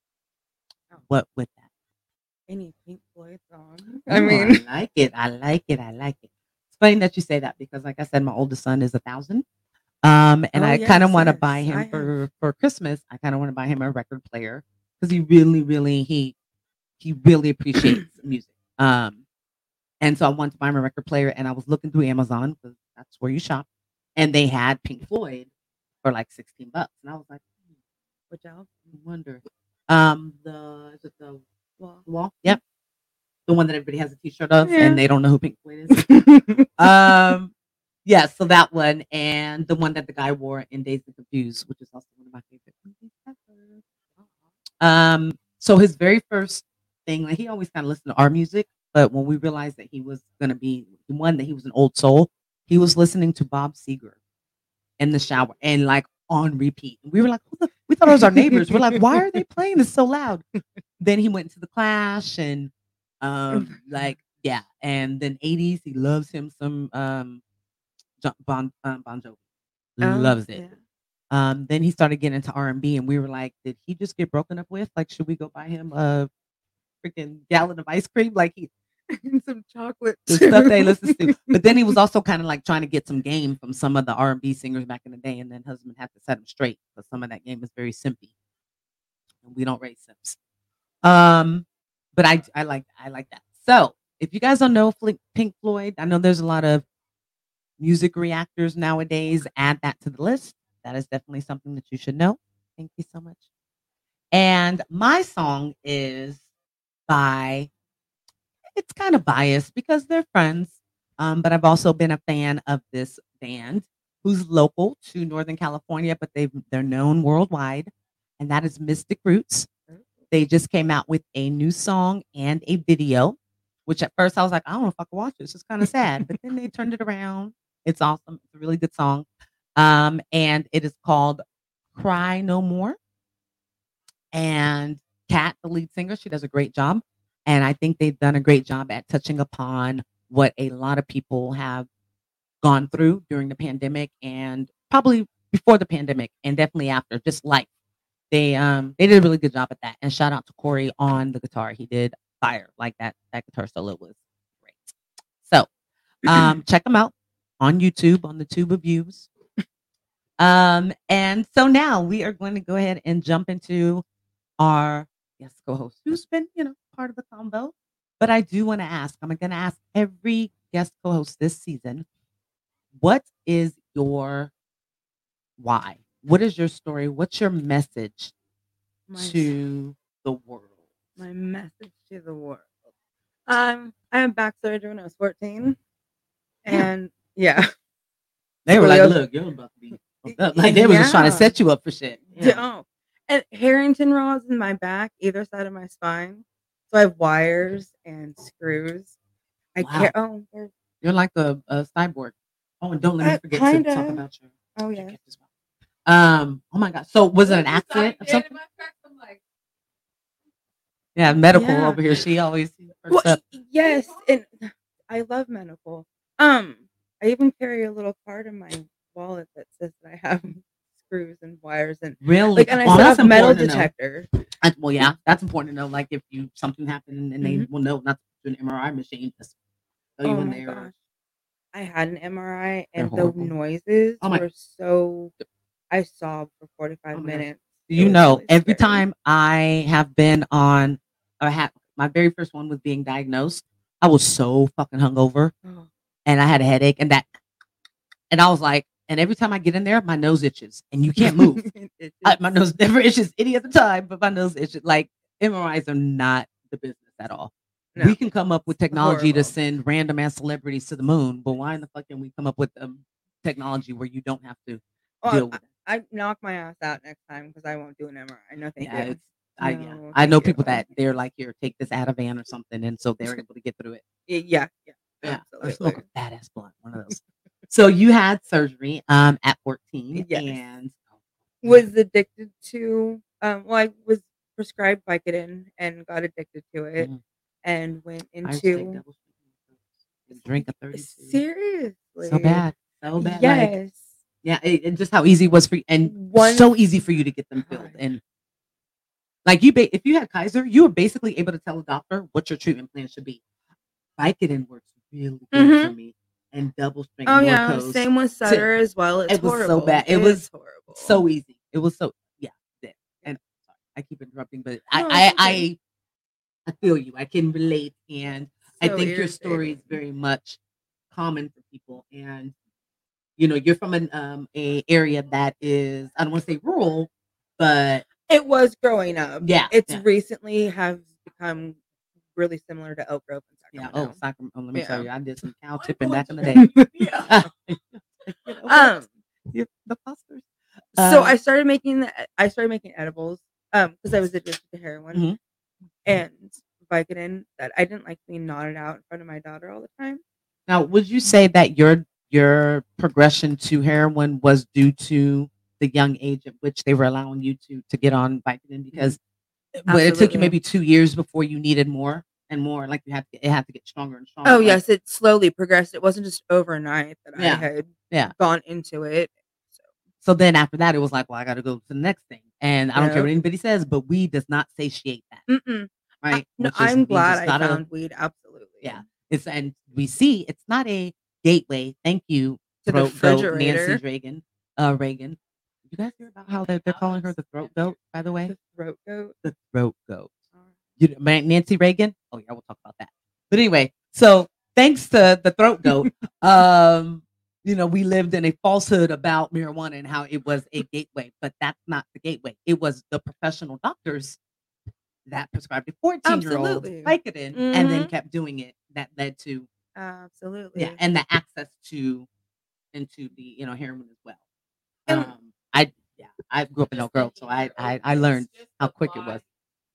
What would that? Any Pink Floyd song. I Oh, mean, I like it. I like it. I like it. It's funny that you say that because, like I said, my oldest son is a thousand. Um, and Oh, I kind of yes, want to yes, buy I him have. for for Christmas. I kind of want to buy him a record player because he really, really he he really appreciates music. Um, and so I wanted to buy him a record player, and I was looking through Amazon because that's where you shop, and they had Pink Floyd for like sixteen bucks, and I was like, hmm, which album? I wonder. Um, the is it the Well, wall? Yep, the one that everybody has a T-shirt of, Yeah. and they don't know who Pink Floyd is. um, yeah, so that one, and the one that the guy wore in Dazed and Confused, which is also one of my favorite movies ever. Um, so his very first thing, like he always kind of listened to our music, but when we realized that he was gonna be one, that he was an old soul, he was listening to Bob Seger in the shower and like on repeat. We were like, "Who the-" we thought it was our neighbors. We're like, why are they playing this so loud? Then he went to the Clash and um like yeah, and then eighties he loves him some um Jo- Bon um, Bon Jovi. Oh, Loves it. yeah. Um, then he started getting into R and B, and we were like, did he just get broken up with? Like, should we go buy him a freaking gallon of ice cream? Like he And some chocolate. the stuff they listens to. But then he was also kind of like trying to get some game from some of the R and B singers back in the day, and then husband had to set him straight because some of that game is very simpy, and we don't rate simps. Um, but I I like I like that. So if you guys don't know Fli- Pink Floyd, I know there's a lot of music reactors nowadays. Add that to the list. That is definitely something that you should know. Thank you so much. And my song is by, it's kind of biased because they're friends. Um, but I've also been a fan of this band who's local to Northern California, but they they're known worldwide, and that is Mystic Roots. They just came out with a new song and a video, which at first I was like, I don't know if I can watch this. It's kind of sad, but then they turned it around. It's awesome. It's a really good song, um, and it is called "Cry No More." And Kat, the lead singer, she does a great job. And I think they've done a great job at touching upon what a lot of people have gone through during the pandemic and probably before the pandemic and definitely after, just life. They um they did a really good job at that. And shout out to Corey on the guitar. He did fire. Like that that guitar solo was great. So um check them out on YouTube on the Tube of Views. Um and so now we are going to go ahead and jump into our guest co-host who's been, you know, part of the combo. But I do want to ask, I'm going to ask every guest co-host this season, what is your why? What is your story? What's your message My, to the world? my message to the world. Um, I had back surgery when I was fourteen, and yeah, They were So like, you're- look, you're about to be fucked up. Like they were just trying to Yeah. set you up for shit. Yeah. Oh, and Harrington rods in my back, either side of my spine. So I have wires and screws. I Wow. can't. Oh, they're- You're like a, a cyborg. Oh, and don't let me Uh, forget to kinda. talk about your, oh your yeah. gift as well. Um, oh my god. So was it an Look, it's accident like or dead in something? my tracks. I'm like, Yeah, medical Yeah. over here. She always Well, perks up. yes, and I love medical. Um, I even carry a little card in my wallet that says that I have screws and wires and Really? like, and I Well, set that's up metal important to know. detector. I- well, yeah, that's important to know. Like if you something happened and they Mhm. will know not to do an M R I machine. Just tell you Oh when my they gosh. are. I had an M R I They're and the horrible. noises Oh my- were so I sobbed for forty-five Oh my gosh. minutes. Do It you was know really every scary. time I have been on, I had my very first one was being diagnosed. I was so fucking hungover Oh. and I had a headache and that, and I was like, and every time I get in there, my nose itches and you can't move. It I, just- my nose never itches any other time, but my nose itches. Like M R Is are not the business at all. no. We can come up with technology to horrible. send random ass celebrities to the moon, but why in the fuck can we come up with um, technology where you don't have to Oh, deal with I, it? I knock my ass out next time because I won't do an M R I. No, thank Yeah, you. it's, I, yeah. No, I know thank you. people that they're like, here, take this Ativan or something, and so they're able to get through it. Y- Yeah, yeah, Yeah, or smoke absolutely. a badass blunt, one of those. So you had surgery um at fourteen, Yes. and Was addicted to. Um, well, I was prescribed Vicodin and got addicted to it, Mhm. and went I used to take into double and drink a thirty-two. seriously So bad, so bad. Like, Yes. yeah, it, and just how easy it was for you, and One- so easy for you to get them filled. God. And like you, ba- if you had Kaiser, you were basically able to tell a doctor what your treatment plan should be. Vicodin works really good for me, and double strength. Oh yeah, Norcos, same with Sutter as well. It's it was so horrible. bad. It It's was horrible. so easy. It was so yeah. yeah. And sorry, I keep interrupting, but I No, I, it's okay. I I feel you. I can relate, and I So think your story is irritating. very much common for people. And you know, you're from an um a area that is, I don't want to say rural, but It was growing up. yeah, It's yeah. recently have become really similar to Elk Grove and Yeah. Sacramento. Oh, Sacramento. Oh, let me tell Yeah. you, I did some cow What tipping was back in the your- day. yeah. You know what? Um, Yeah, the fosters. so Uh, I started making the, I started making edibles um because I was addicted to heroin Mhm. and Vicodin that I didn't like being nodded out in front of my daughter all the time. Now, would you say that your your progression to heroin was due to the young age at which they were allowing you to to get on Vicodin? Because but it took you Absolutely. maybe two years before you needed more and more. Like you had to, it had to get stronger and stronger. Oh like- yes, it slowly progressed. It wasn't just overnight that Yeah. I had Yeah. gone into it. So So then after that, it was like, well, I got to go to the next thing. And I don't care Yep. what anybody says, but weed does not satiate that, mm-mm. I- right? no, Which is- I'm means glad it's I not a- found weed. Absolutely. Yeah. It's and we see it's not a gateway. Thank you, To the throat goat Nancy refrigerator. Reagan. Uh, Reagan. You guys hear about how they're, they're calling her the throat goat? By the way, The throat goat. the throat goat. You know, man, Nancy Reagan. Oh yeah, we'll talk about that. But anyway, so thanks to the throat goat, um, you know, we lived in a falsehood about marijuana and how it was a gateway, but that's not the gateway. It was the professional doctors that prescribed a fourteen-year-old Absolutely. Vicodin and then Mhm. kept doing it. That led to Absolutely. yeah, and the access to into the you know heroin as well. And- Um, I yeah, I grew up in Elk Grove, so I I, I learned how quick it was.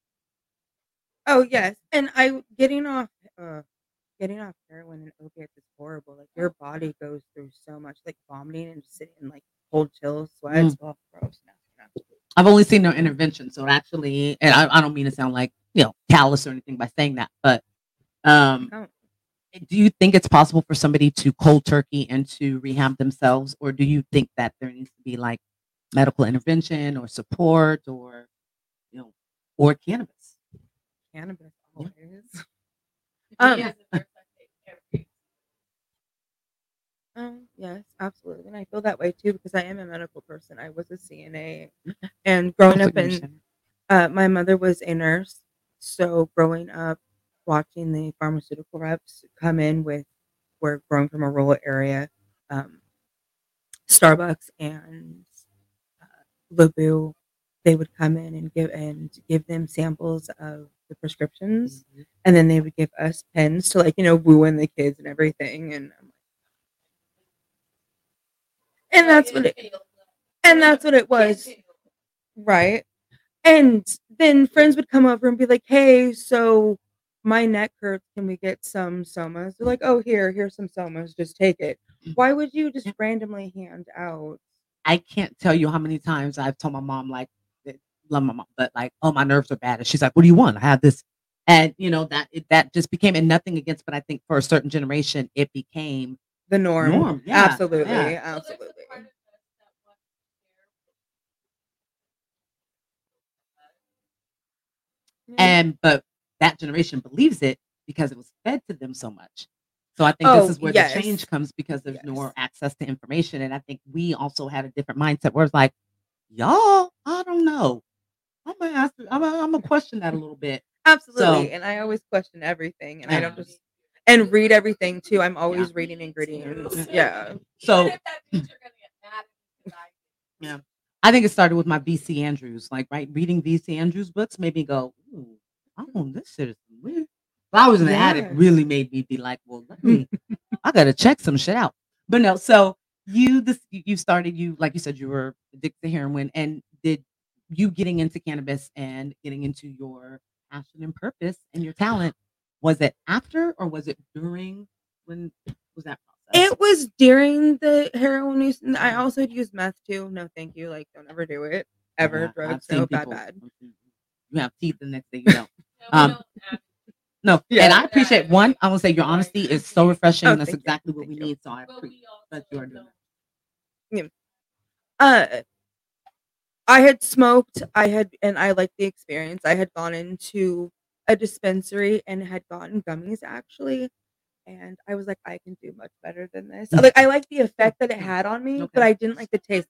Oh yes, and I getting off uh getting off heroin and opiates is horrible. Like your body goes through so much, like vomiting and sitting in like cold chills, sweats. Oh, gross. No, no. I've only seen no intervention, so it actually, and I, I don't mean to sound like you know callous or anything by saying that, but um, Oh. Do you think it's possible for somebody to cold turkey and to rehab themselves, or do you think that there needs to be like medical intervention or support, or you know, or cannabis? Cannabis Yeah. always. Um, Um, as a nurse, I take every Um, yes, absolutely. And I feel that way too because I am a medical person. I was a C N A and growing Also up in understand. uh, my mother was a nurse. So growing up watching the pharmaceutical reps come in with we're growing from a rural area, um, Starbucks and uh, Labu, they would come in and give and give them samples of the prescriptions, Mhm. and then they would give us pens to like you know woo in the kids and everything, and I'm like, and that's what it and that's what it was, right? And then friends would come over and be like, "Hey, so my neck hurts. Can we get some somas?" They're like, "Oh, here, here's some somas. Just take it." Why would you just Yeah. randomly hand out? I can't tell you how many times I've told my mom, like, that- love my mom, but like, oh, my nerves are bad. And she's like, what do you want? I have this. And, you know, that it, that just became, and nothing against, but I think for a certain generation, it became The norm. norm. Yeah. Absolutely, Yeah. Well, there's a absolutely. part of us that wants to share. Yeah. And, but that generation believes it because it was fed to them so much. So I think this Oh, is where yes. the change comes because there's Yes. more access to information. And I think we also had a different mindset where it's like, y'all, I don't know. I'm gonna ask, I'm gonna, I'm gonna question that a little bit. Absolutely. So And I always question everything, and I yeah, don't just and read everything too. I'm yeah, always reading ingredients. Yeah. so Even if that means you're gonna get mad at me because I yeah. I think it started with my V C Andrews, like right, reading V C Andrews books made me go, ooh, oh, this shit is weird. If I was an addict, Yes. really made me be like, well, let me, I gotta check some shit out. But no, so you this you you started you like you said you were addicted to heroin, and did you getting into cannabis and getting into your passion and purpose and your talent, was it after or was it during? When was that process? It was during the heroin use, and I also used meth too. No, thank you. Like, don't ever do it. Ever. Yeah, I've Drugs, seen no, bad, people. bad. You have teeth, the next day you don't. no, we Um, don't have no, and Yeah. I appreciate one. I will say your honesty is so refreshing. Oh, That's thank you. exactly what we Thank you. need. So I but appreciate we also that you are doing don't. that. Uh, I had smoked. I had, and I liked the experience. I had gone into a dispensary and had gotten gummies actually, and I was like, I can do much better than this. Mm. Like, I liked the effect that it Mm. had on me, Okay. but I didn't like the taste.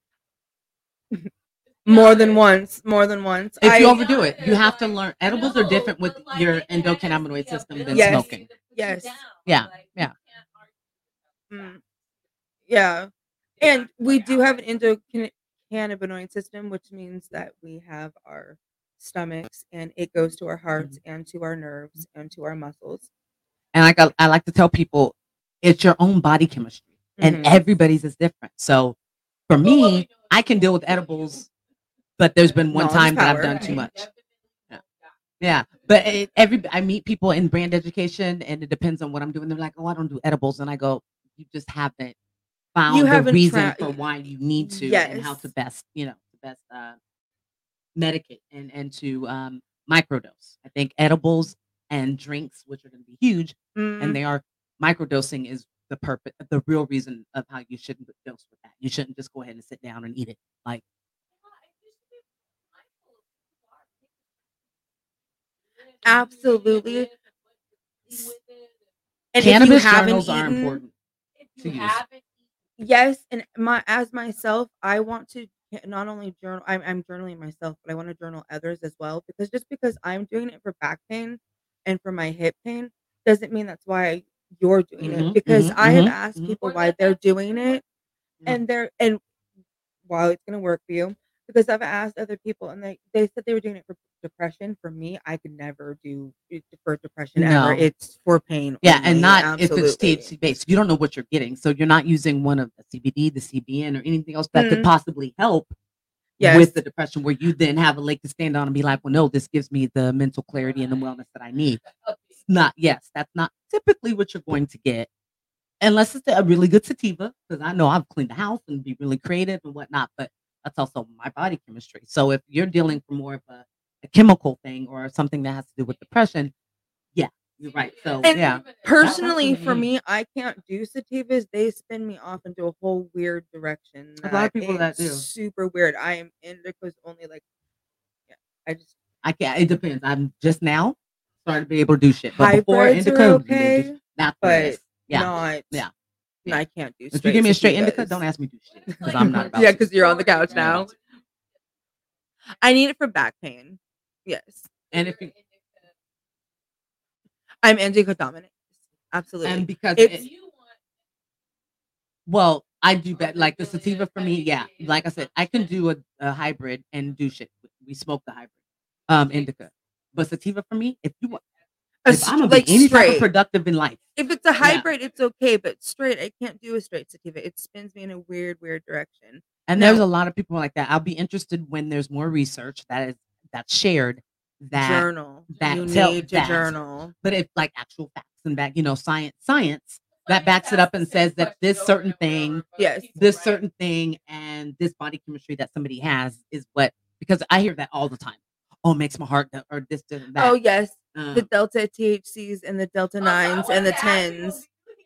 Be More than honest. once. More than once. If you I overdo it, you have to Like, learn. Edibles are no, different with but, like, your it has endocannabinoid the system than Yes. ability smoking. to put you Yes. down. Yeah, Like, yeah. you can't argue with Mm, yeah. And we do have an endocannabinoid system, which means that we have our stomachs and it goes to our hearts and to our nerves and to our muscles. And like I, I like to tell people, it's your own body chemistry, and Mhm. everybody's is different. So for me, I can deal with edibles, but there's been one Knowledge is time that I've power. done too much. Yeah, yeah. But it, every I meet people in brand education, and it depends on what I'm doing. They're like, "Oh, I don't do edibles," and I go, "You just haven't found You the haven't reason tried. for why you need to, and how to Yes. best, you know, to best uh, medicate and and to um, microdose. I think edibles and drinks, which are going to be huge, and Mm, they are microdosing, is the purpose, the real reason of how you shouldn't dose with that. You shouldn't just go ahead and sit down and eat it. Like, absolutely. And if you cannabis haven't journals are eaten, important If to you use. haven't yes, and my as myself, I want to not only journal. I'm, I'm journaling myself, but I want to journal others as well. Because just because I'm doing it for back pain and for my hip pain doesn't mean that's why you're doing it. Mhm, Because mhm, I have mhm, asked mhm. people Or why that they're that's doing your it, Yeah. and they're and while it's gonna work for you. Because I've asked other people, and they they said they were doing it for depression. For me, I could never do it for depression ever. No. It's for pain Yeah, and only. not if it's Absolutely. T H C based. You don't know what you're getting, so you're not using one of the C B D, the C B N, or anything else that could Mm, possibly help yes. with the depression, where you then have a leg to stand on and be like, well, no, this gives me the mental clarity and the wellness that I need. It's not, yes, that's not typically what you're going to get, unless it's a really good sativa, because I know I've cleaned the house and be really creative and whatnot, but that's also my body chemistry. So if you're dealing for more of a, a chemical thing or something that has to do with depression, yeah, You're right. So And yeah, personally, for me. me, I can't do sativas. They spin me off into a whole weird direction. A lot of people that it's do. super weird. I am indicas only like, yeah. I just I can't. It depends. I'm just now starting to be able to do shit, but before hybrids indica, are was just okay, not but this. Yeah, not. yeah. And I can't do. If you give me a straight sativas. indica, don't ask me to do shit because I'm not about. Yeah, to. because you're on the couch I'm now. about to. I need it for back pain. Yes, And if you I'm indica dominant. Absolutely. and because It's- it, well, I do bet like the sativa for me. Yeah, like I said, I can do a, a hybrid and do shit. We smoke the hybrid, um, indica, but sativa for me, if you want, a if I'm str- gonna like be any type of straight. productive in life, If it's a hybrid, it's okay, but straight, I can't do a straight sativa. It spins me in a weird, weird direction. and No. there's a lot of people like that. I'll be interested when there's more research that is that's shared that journal. that you tell- need to that- journal. but if like actual facts and back, you know, science, science that backs it up and says that this certain thing, Yes. this certain thing, and this body chemistry that somebody has is what, because I hear that all the time. Oh, it makes my heart go- or this, this and that. Oh yes, Um, the delta T H Cs and the delta nines and the tens.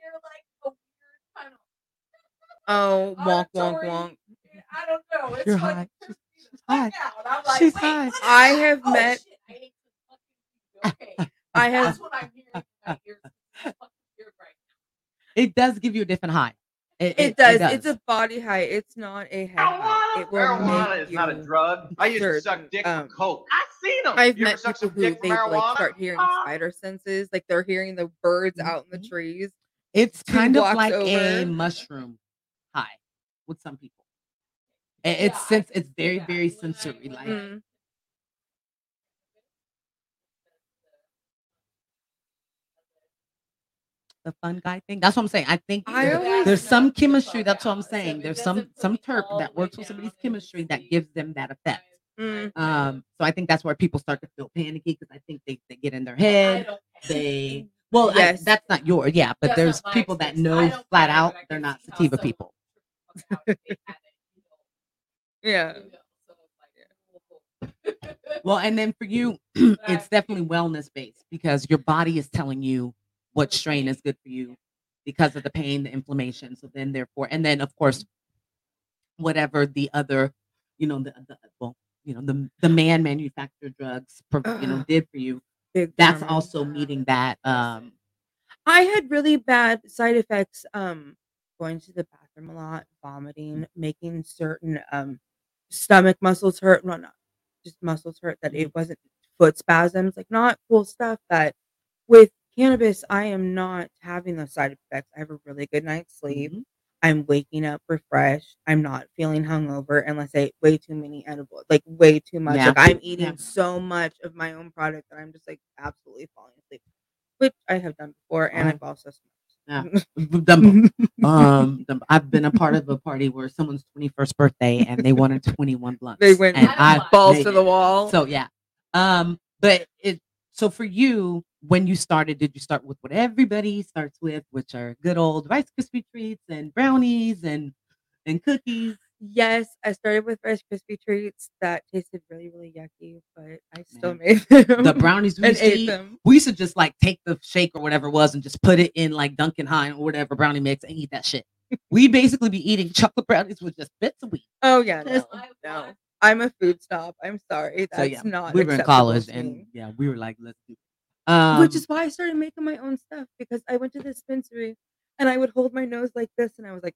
Oh, wonk, wonk, wonk. I don't know. It's You're like, high. She's high. I'm like, She's wait, high. what is I that? have Oh, met- shit, I ate some fucking food. Okay. I have. That's what I'm hearing in my ears. It's fucking weird right it does give you a different high. It, does. It's a body high. It's not a head high. It will Marijuana make is not a you drug. I used to certain, suck dick um, for coke. I seen them. I've you ever met suck people some who dick they for like marijuana? start hearing Ah. spider senses, like they're hearing the birds out in the Mhm. trees. It's two kind of blocks like a over. mushroom high with some people. It- It's Yeah, I sense. can It's very, see that. very sensory. Like Mm. the fun guy thing. That's what I'm saying. I think I there- always- there's some chemistry. That's what I'm saying. There's some some terp that works with somebody's chemistry that gives them that effect. Mm. Um, so I think that's where people start to feel panicky because I think they, they get in their I head. don't- They well, I- Yes. that's not your yeah, but That's there's not my people that experience. I know don't flat care, out but I they're can not see how sativa someone people. would trip out if they had it, you know, Yeah. you know, so it's like, Well, and then for you, it's definitely wellness based because your body is telling you what strain is good for you because of the pain, the inflammation. So then, therefore, and then of course, whatever the other, you know, the, the well, you know, the the man manufactured drugs, pro- you know, Ugh. did for you. Big That's pharma. also meeting that. Um, I had really bad side effects. Um, going to the bathroom a lot, vomiting, making certain um stomach muscles hurt. No, not just muscles hurt. That it wasn't foot spasms, like not cool stuff. That with cannabis, I am not having those side effects. I have a really good night's sleep. mhm. I'm waking up refreshed. I'm not feeling hungover unless I ate way too many edibles, like way too much. Yeah. Like I'm eating Yeah. so much of my own product that I'm just like absolutely falling asleep, which I have done before, and Uh-huh. I've also Yeah. smoked. We've done both. um, the- I've been a part of a party where someone's twenty-first birthday and they wanted twenty-one blunts. They went and I I don't balls made- to the wall. So yeah. Um, but it so for you, when you started, did you start with what everybody starts with, which are good old Rice Krispie treats and brownies and and cookies? Yes, I started with Rice Krispie treats that tasted really, really yucky, but I still Man. made them. The brownies we and used to ate eat, them. we used to just like take the shake or whatever it was and just put it in like Dunkin' Hine or whatever brownie mix and eat that shit. We basically be eating chocolate brownies with just bits of wheat. Oh yeah, no, I- no. I'm a food snob. I'm sorry. That's So yeah, not. we were in acceptable college to and me. yeah, we were like, let's do it. Um, Which is why I started making my own stuff because I went to the dispensary and I would hold my nose like this and I was like,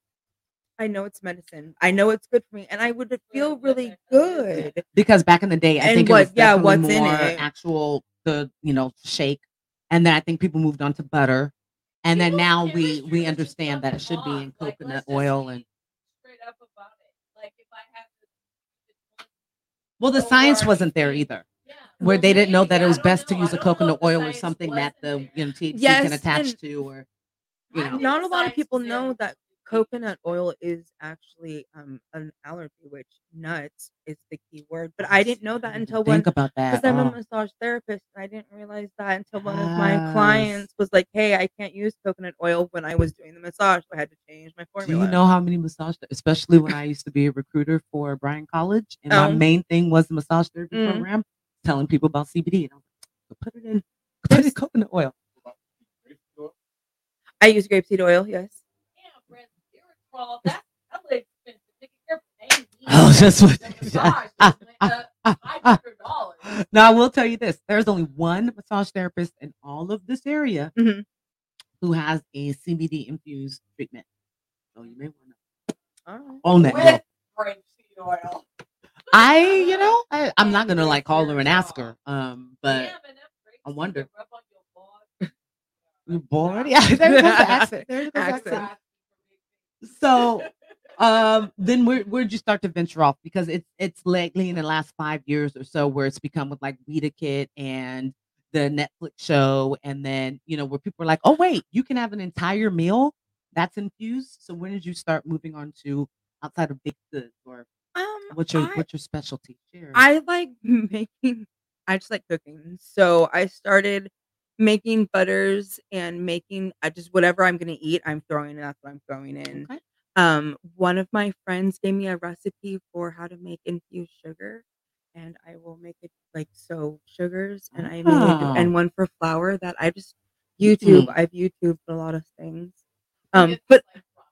I know it's medicine. I know it's good for me, and I would feel really good. because back in the day, I And think what- it was yeah, definitely what's in more it. actual the you know shake, and then I think people moved on to butter, and then People's now we chemistry we is just understand that it should be off. in Like, coconut let's just oil be and straight up about it. Like if I have to, well, the Or- science wasn't there either, yeah, where well, they didn't know maybe, that it I was don't best to know. use I a don't know coconut if the oil or science something that the wasn't you know T H C Yes, can attach and- to, or there. you I know. think Not the a lot of science people is know there. that coconut oil is actually um an allergy, which nuts is the key word. But I didn't know that until when, think about that. because I'm a Oh. massage therapist, and I didn't realize that until one of my Yes. clients was like, "Hey, I can't use coconut oil when I was doing the massage, so I had to change my Do formula." you know how many massage, especially when I used to be a recruiter for Bryan College, and my Oh. main thing was the massage therapy Mm. program, telling people about C B D, and I was like, "So put it in, put it in coconut oil." I use grapeseed oil. Yes. Yeah, resveratrol. That's hella expensive. Nigga, your vein Oh, needs that's what. the massage just went up five hundred dollars. Now I will tell you this: there's only one massage therapist in all of this area Mhm. who has a C B D infused treatment. So you may want to All right. own that. girl. With grapeseed oil. I, you know, I, I'm not gonna like call her and ask her. Um, but Yeah, man, that's grapeseed I wonder. to rub on your body. you bored? Yeah, there goes the accent. There goes the Accent. accent. So, um, then where where'd you start to venture off? Because it's it's lately in the last five years or so where it's become with like Weeda Kit and the Netflix show, and then you know where people are like, oh wait, you can have an entire meal that's infused. So when did you start moving on to outside of baked goods, or Um, what's your I what's your specialty? Share. I like making. I just like cooking. So I started making butters and making. I just whatever I'm gonna eat, I'm throwing. That's what I'm throwing in. Okay. Um, one of my friends gave me a recipe for how to make infused sugar, and I will make it like so sugars, and I made Oh. and one for flour that I just YouTube. Mm. I've YouTubed a lot of things. Um, but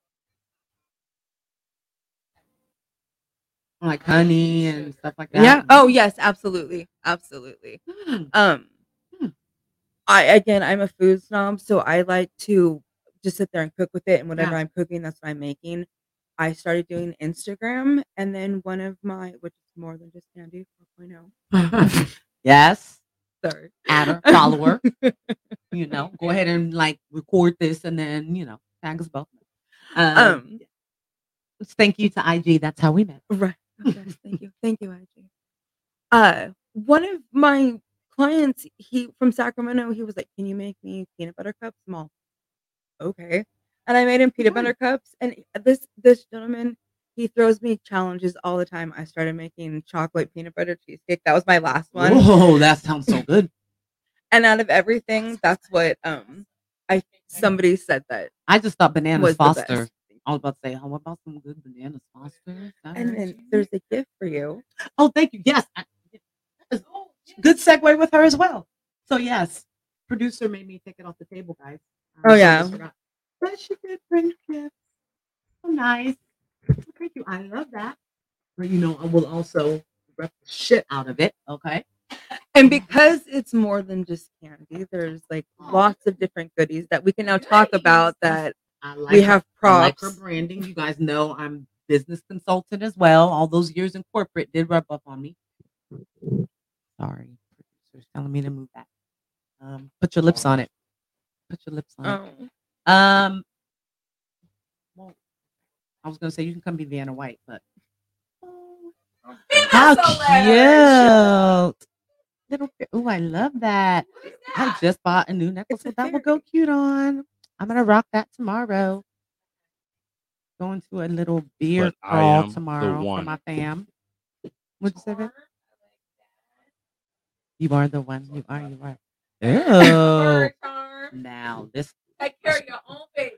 Like honey and stuff like that. yeah. Oh yes, absolutely, absolutely. Mm. Um, Hmm. I again, I'm a food snob, so I like to just sit there and cook with it, and whatever Yeah. I'm cooking, that's what I'm making. I started doing Instagram, and then one of my, which is more than just candy four point oh. Yes. Sorry, Add her, follow her. You know, go ahead and like record this and then, you know, tag us both. Um, Um, thank you to I G. That's how we met. right. Oh, yes, thank you, thank you, I G. Uh, one of my clients, he from Sacramento, he was like, "Can you make me peanut butter cups?" I'm all, okay. And I made him peanut Good. butter cups. And this this gentleman, he throws me challenges all the time. I started making chocolate peanut butter cheesecake. That was my last one. Oh, that sounds so good. And out of everything, that's what um I somebody said that I just thought bananas was the Foster. best. I was about to say, oh, what about some good bananas Foster? And then there's a gift for you. Oh, thank you. Yes. I, that is good segue with her as well. So yes, producer made me take it off the table, guys. Um, Oh, so I yeah. just forgot. But she did bring gifts. So nice. Thank you. I love that. Or, you know, I will also rep the shit out of it. Okay. And because it's more than just candy, there's like lots of different goodies that we can now talk about that I like we her- have I like props. her branding. You guys know I'm business consultant as well. All those years in corporate did rub up on me. Sorry, producer's telling me to move back. Um, put your lips on it. Put your lips on it. Oh. Um, well, I was gonna say you can come be Vanna White, but how cute! Little, oh, I love that. I just bought a new necklace It's a that that will go cute on. I'm gonna rock that tomorrow. Going to a little beer But I crawl am the tomorrow for one. my fam. What'd you say, babe? You are the one. You are. You are. Oh, now this Take care of your own baby.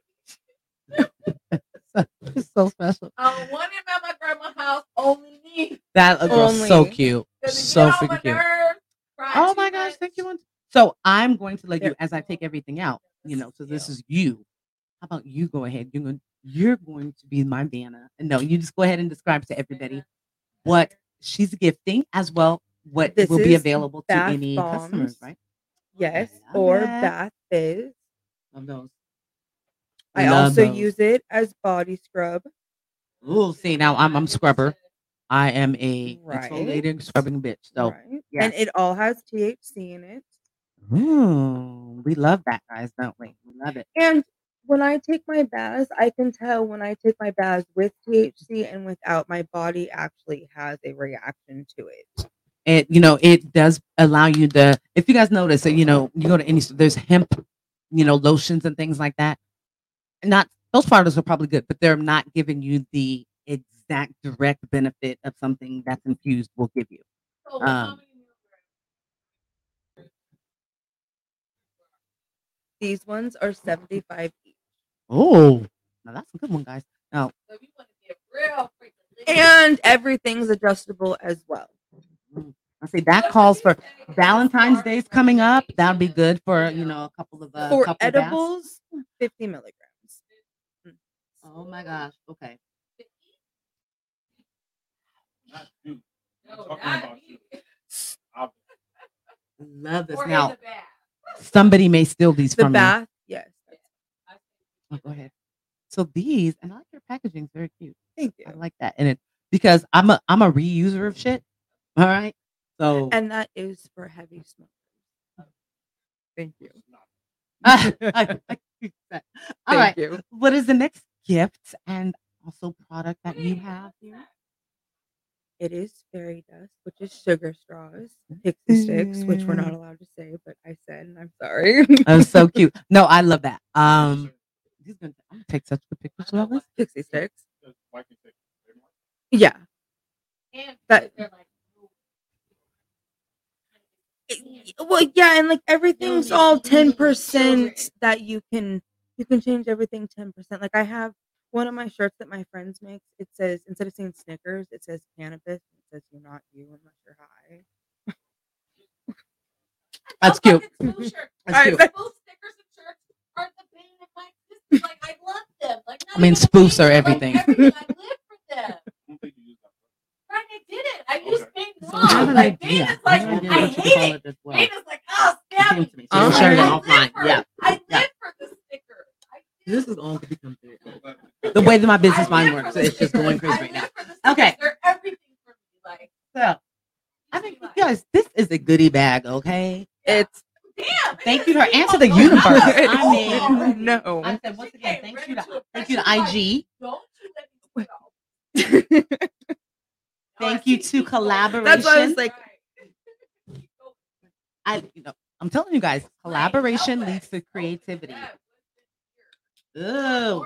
is so special. I don't want him at my grandma's house. Only me. That girl's so Only. cute. Does it So get on my freaking cute. nerves? Cry Oh too my gosh, much? thank you. So I'm going to let Yeah. you, as I take everything out, you know, so this is you. How about you go ahead? You're going, you're going to be my Vanna. And no, you just go ahead and describe to everybody what she's gifting as well, what This will be is available to bath any customers, bombs. right? Yes, I love or that. bath fizz. Love those. I Love also those. use it as body scrub. Ooh, see now I'm I'm scrubber. I am a Right. exfoliating scrubbing bitch. So right. And yes. it all has T H C in it. Ooh, we love that, guys, don't we? We love it. And when I take my baths, I can tell when I take my baths with T H C and without, my body actually has a reaction to it. It you know it does allow you to. If you guys notice that you know you go to any there's hemp, you know lotions and things like that. Not those products are probably good, but they're not giving you the exact direct benefit of something that's infused will give you. So how Um, many milligrams? These ones are seventy-five each. Oh, now that's a good one, guys. Now, So if you want to get real freaking lit, And everything's adjustable as well. I say that calls for Valentine's Day's coming up. That'd be good for you know a couple of uh, For couple of baths. edibles, fifty milligrams. Mm. Oh my gosh. Okay. Not you. I'm No, talking not about you. you. I'll- Love this. Or in Now the bath. somebody may steal these The from bath, yes. me. Oh, go ahead. So these, and I like your packaging. It's very cute. Thank I you. like that, and it because I'm a I'm a reuser of shit. All right. So And that is for heavy smokers. Thank you. I, I, I, all Thank right. you. What is the next gift and also product that you have here? It is fairy dust, which is sugar straws, pixie sticks, which we're not allowed to say, but I said, and I'm sorry. Oh, so cute. No, I love that. Um, he's gonna, I'm gonna take such good pictures of this. Pixie sticks. Just why can't they- they're more- Yeah. And That- they're like, It- well, yeah, and like everything's No, all no, ten no, percent children. that you can you can change everything ten percent. Like I have one of my shirts that my friends make. It says instead of saying Snickers, it says cannabis. It says you're not you unless you're high. That's I cute. love fucking Spoo shirts. That's I- cute. Spoo stickers and shirts are the bane of my existence. Like I love them. Like not I mean, even the spoofs bane, are I love everything. everything. I live for them. I don't think you use that. Right, I didn't. I used Okay. Bane So I have One. an Like idea. Bane is I like, have an idea I what you hate call it. it as well. Bane is like, oh, It came snap to me. me. So we'll Okay. share it I offline. live for, Yeah. I live Yeah. for the stickers. I do. This is all to become very But- the way that my business I mind live works. for the It's just going stickers. crazy I right now. live for the stickers. Okay. They're everything for me. Like, So I think you guys, this is a goodie bag, okay? It's damn. Thank it you is to answer people the going universe. out. I Oh, mean, already. no. I said once She again, came thank ready you to to thank you to impress I G. Don't you let me go. Thank you to collaboration. That's why I was like, I you know, I'm telling you guys, collaboration leads to creativity. Oh,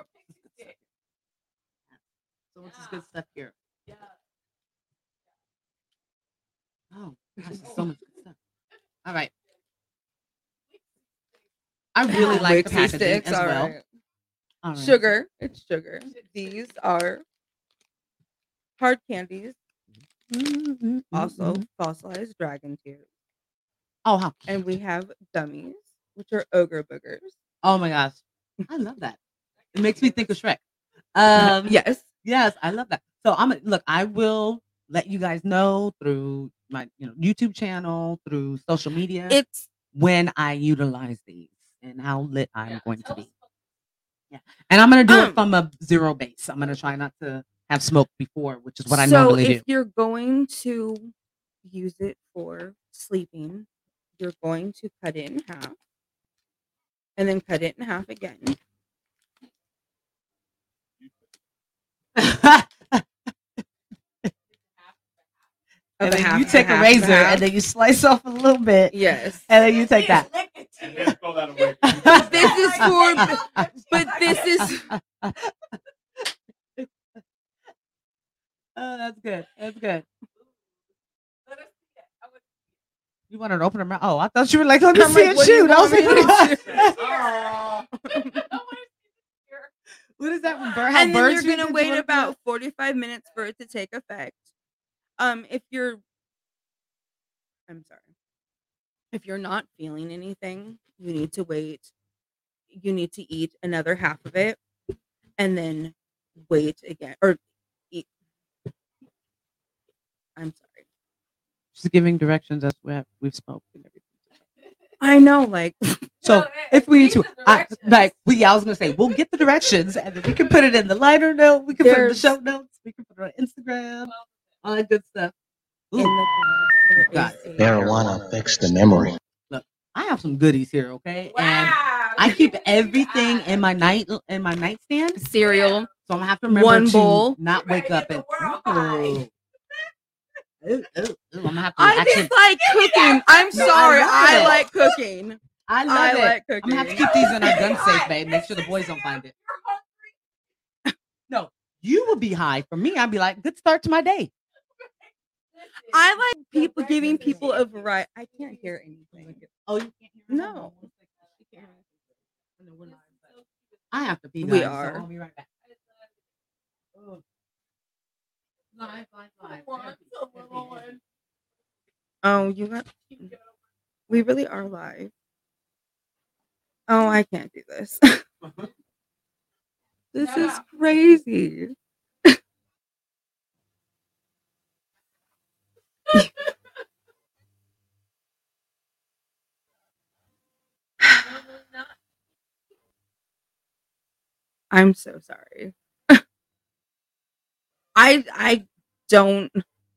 so much is good stuff here. Oh, gosh, there's so much good stuff. All right. I really like the Wixie packaging sticks, as all well. right. All right. Sugar. It's sugar. These are hard candies, Mm, mm, also mm, mm. fossilized dragon tears. Oh, how And we have gummies, which are ogre boogers. Oh my gosh. I love that. It makes me think of Shrek. Um yes. Yes, I love that. So I'm look, I will let you guys know through my you know YouTube channel, through social media It's when I utilize these and how lit I'm going to be. Yeah. And I'm gonna do Um, it from a zero base. I'm gonna try not to have smoke before, which is what I so normally if do. you're going to use it for sleeping, you're going to cut it in half and then cut it in half again. Of And a then half, you of a take a half, of a razor half. and then you slice off a little bit. Yes. And then you take that. And then throw that away. This is for, but this is Oh, that's good. That's good. You wanted to open her mouth? Oh, I thought you were like, let me I'm see like, it what do you shoot. I was want like, me to what, do? Ah. what is that? When bird, how and then birds you're feed gonna you? wait What- about forty-five minutes for it to take effect. Um, if you're, I'm sorry, if you're not feeling anything, you need to wait. You need to eat another half of it, and then wait again, or eat. I'm sorry. Just giving directions as we have, we've smoked and everything. I know, like, So if we need to, I, like, we, I was gonna say, we'll get the directions and then we can put it in the liner note. We can put it in the There's- show notes. We can put it on Instagram. All that good stuff. in Ooh, the bag, there God. is a- Marijuana affects the memory. I have some goodies here, okay? And Wow. I keep everything in my night in my nightstand, so cereal. I'm gonna have to remember One to bowl. not wake up and. Ooh. Ooh, ooh, ooh, I'm gonna have to I actually. just like cooking. I'm No, I sorry. love I, it. like cooking. I love I it. like I'm cooking. gonna have to keep these in our gun safe, babe. Make sure the boys don't find it. No, you will be high. For me, I'd be like, good start to my day. I like people giving people a variety. I can't hear anything. Oh, you can't hear me? No. I have to pee. We guys, so are. I'll be right back. Oh. Live, live, live. One, Happy, so happy, one. happy. Oh, you got. We really are live. Oh, I can't do this. This Shut is up. crazy. Normally not. I'm so sorry. I I don't.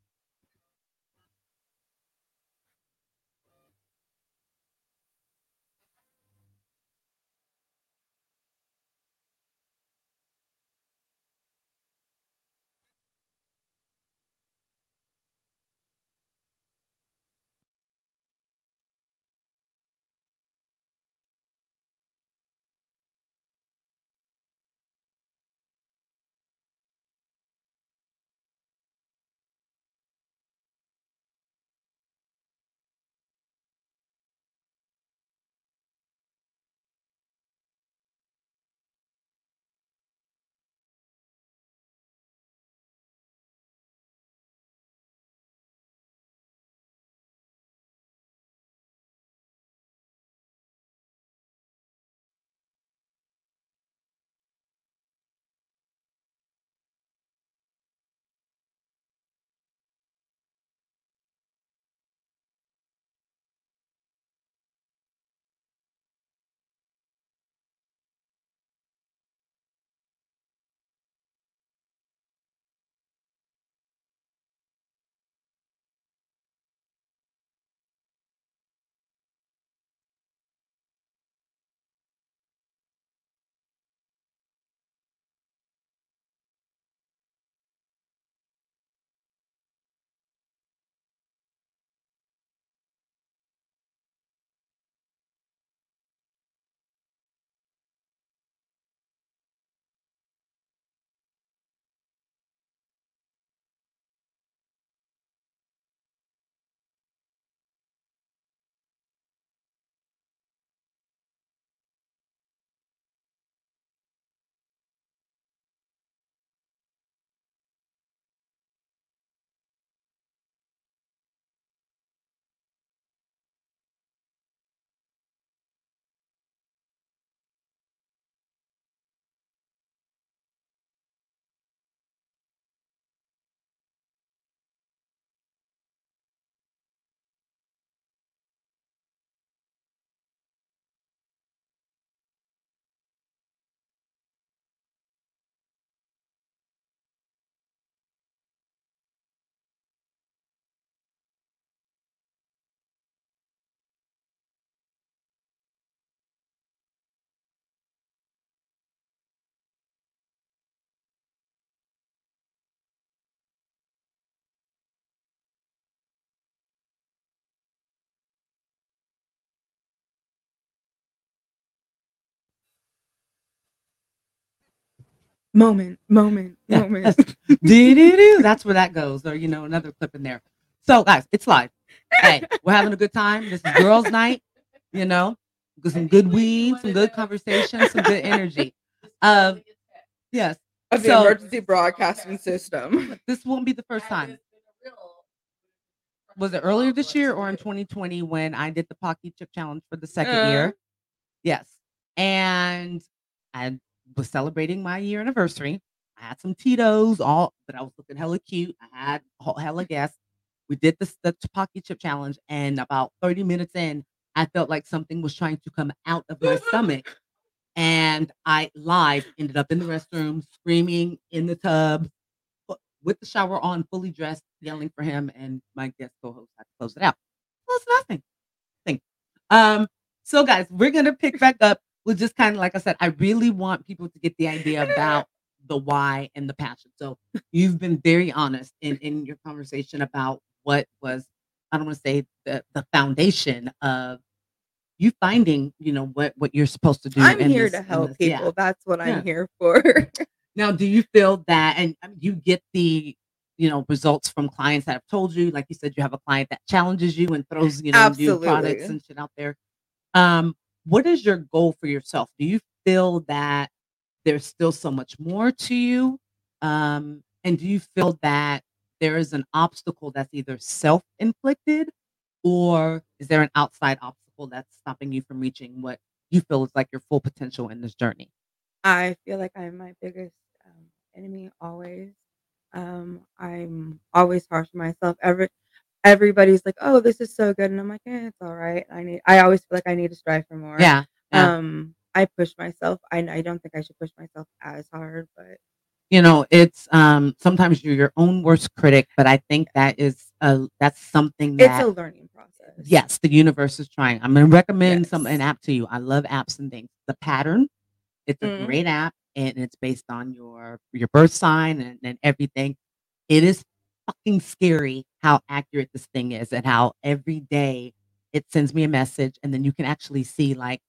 Moment, moment, Yeah, moment. that's doo-doo-doo. That's where that goes, or you know, another clip in there. So, guys, it's live. Hey, we're having a good time. This is girls' night. You know, with some good weed, some good conversation, some good energy. Um, yes. Of the So emergency broadcasting system. this won't be the first time. Was it earlier this year or in twenty twenty when I did the Pocky Chip Challenge for the second Uh. year? Yes. And I was celebrating my year anniversary. I had some Tito's, all, but I was looking hella cute. I had ho- hella guests. We did this the Pocky Chip Challenge, and about thirty minutes in, I felt like something was trying to come out of my stomach. And I live ended up in the restroom, screaming in the tub, fu- with the shower on, fully dressed, yelling for him, and my guest co-host had to close it out. Well, it's nothing. Thing. Um, so guys, we're gonna pick back up with just kind of like I said, I really want people to get the idea about the why and the passion. So you've been very honest in, in your conversation about what was, I don't want to say the, the foundation of you finding, you know, what what you're supposed to do. I'm in here this, to in help this- people. yeah. That's what Yeah. I'm here for. Now, do you feel that, and um, you get the, you know, results from clients that have told you, like you said, you have a client that challenges you and throws, you know, new products Absolutely. and shit out there. Um, what is your goal for yourself? Do you feel that there's still so much more to you? Um, and do you feel that there is an obstacle that's either self-inflicted or is there an outside obstacle that's stopping you from reaching what you feel is like your full potential in this journey? I feel like I'm my biggest um, enemy always. Um, I'm always harsh on myself. Every everybody's like, "Oh, this is so good," and I'm like, "Eh, it's all right." I need. I always feel like I need to strive for more. Yeah, yeah. Um, I push myself. I I don't think I should push myself as hard, but You know, it's um sometimes you're your own worst critic, but I think that is a that's something it's a that learning process. yes, the universe is trying. I'm gonna recommend some an Yes. app to you. I love apps and things. The Pattern, it's a Mm. great app and it's based on your your birth sign and, and everything. It is fucking scary how accurate this thing is and how every day it sends me a message and then you can actually see like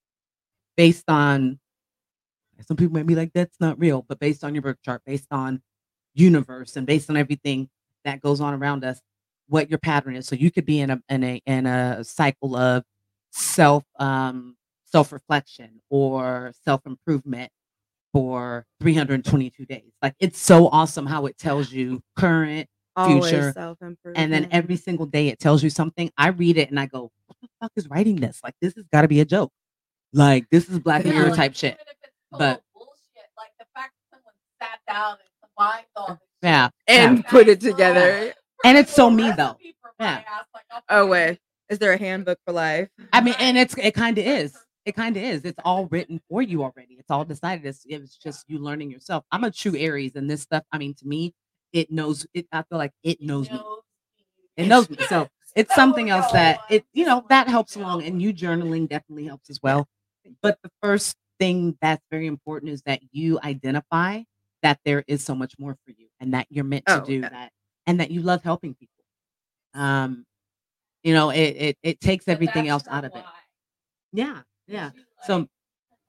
based on some people might be like that's not real, but based on your birth chart, based on universe and based on everything that goes on around us, what your pattern is. So you could be in a in a in a cycle of self um self reflection or self improvement for three hundred twenty-two days. Like it's so awesome how it tells you current, Always future, self and then every improvement. single day it tells you something. I read it and I go, what the fuck is writing this? Like this has got to be a joke. Like this is Black Yeah. Mirror like, type shit. even if it's But- total bullshit, like the fact that someone sat down and combined all this shit Yeah, And yeah. put it That's like- together. And it's so a me though. recipe for my Yeah. ass, like, I'll Oh fucking wait, eat is there a handbook for life? I mean, and it's it kind of is. It kind of is. It's all written for you already. It's all decided. It's it's just you learning yourself. I'm a true Aries, and this stuff. I mean, to me, it knows. It. I feel like it knows me. It knows me. So it's something else that it. You know that helps along, and you journaling definitely helps as well. But the first thing that's very important is that you identify that there is so much more for you, and that you're meant to Oh, do yeah. that, and that you love helping people. Um, you know, it it, it takes So everything that's else her out of it. why. Yeah, yeah. She, So like,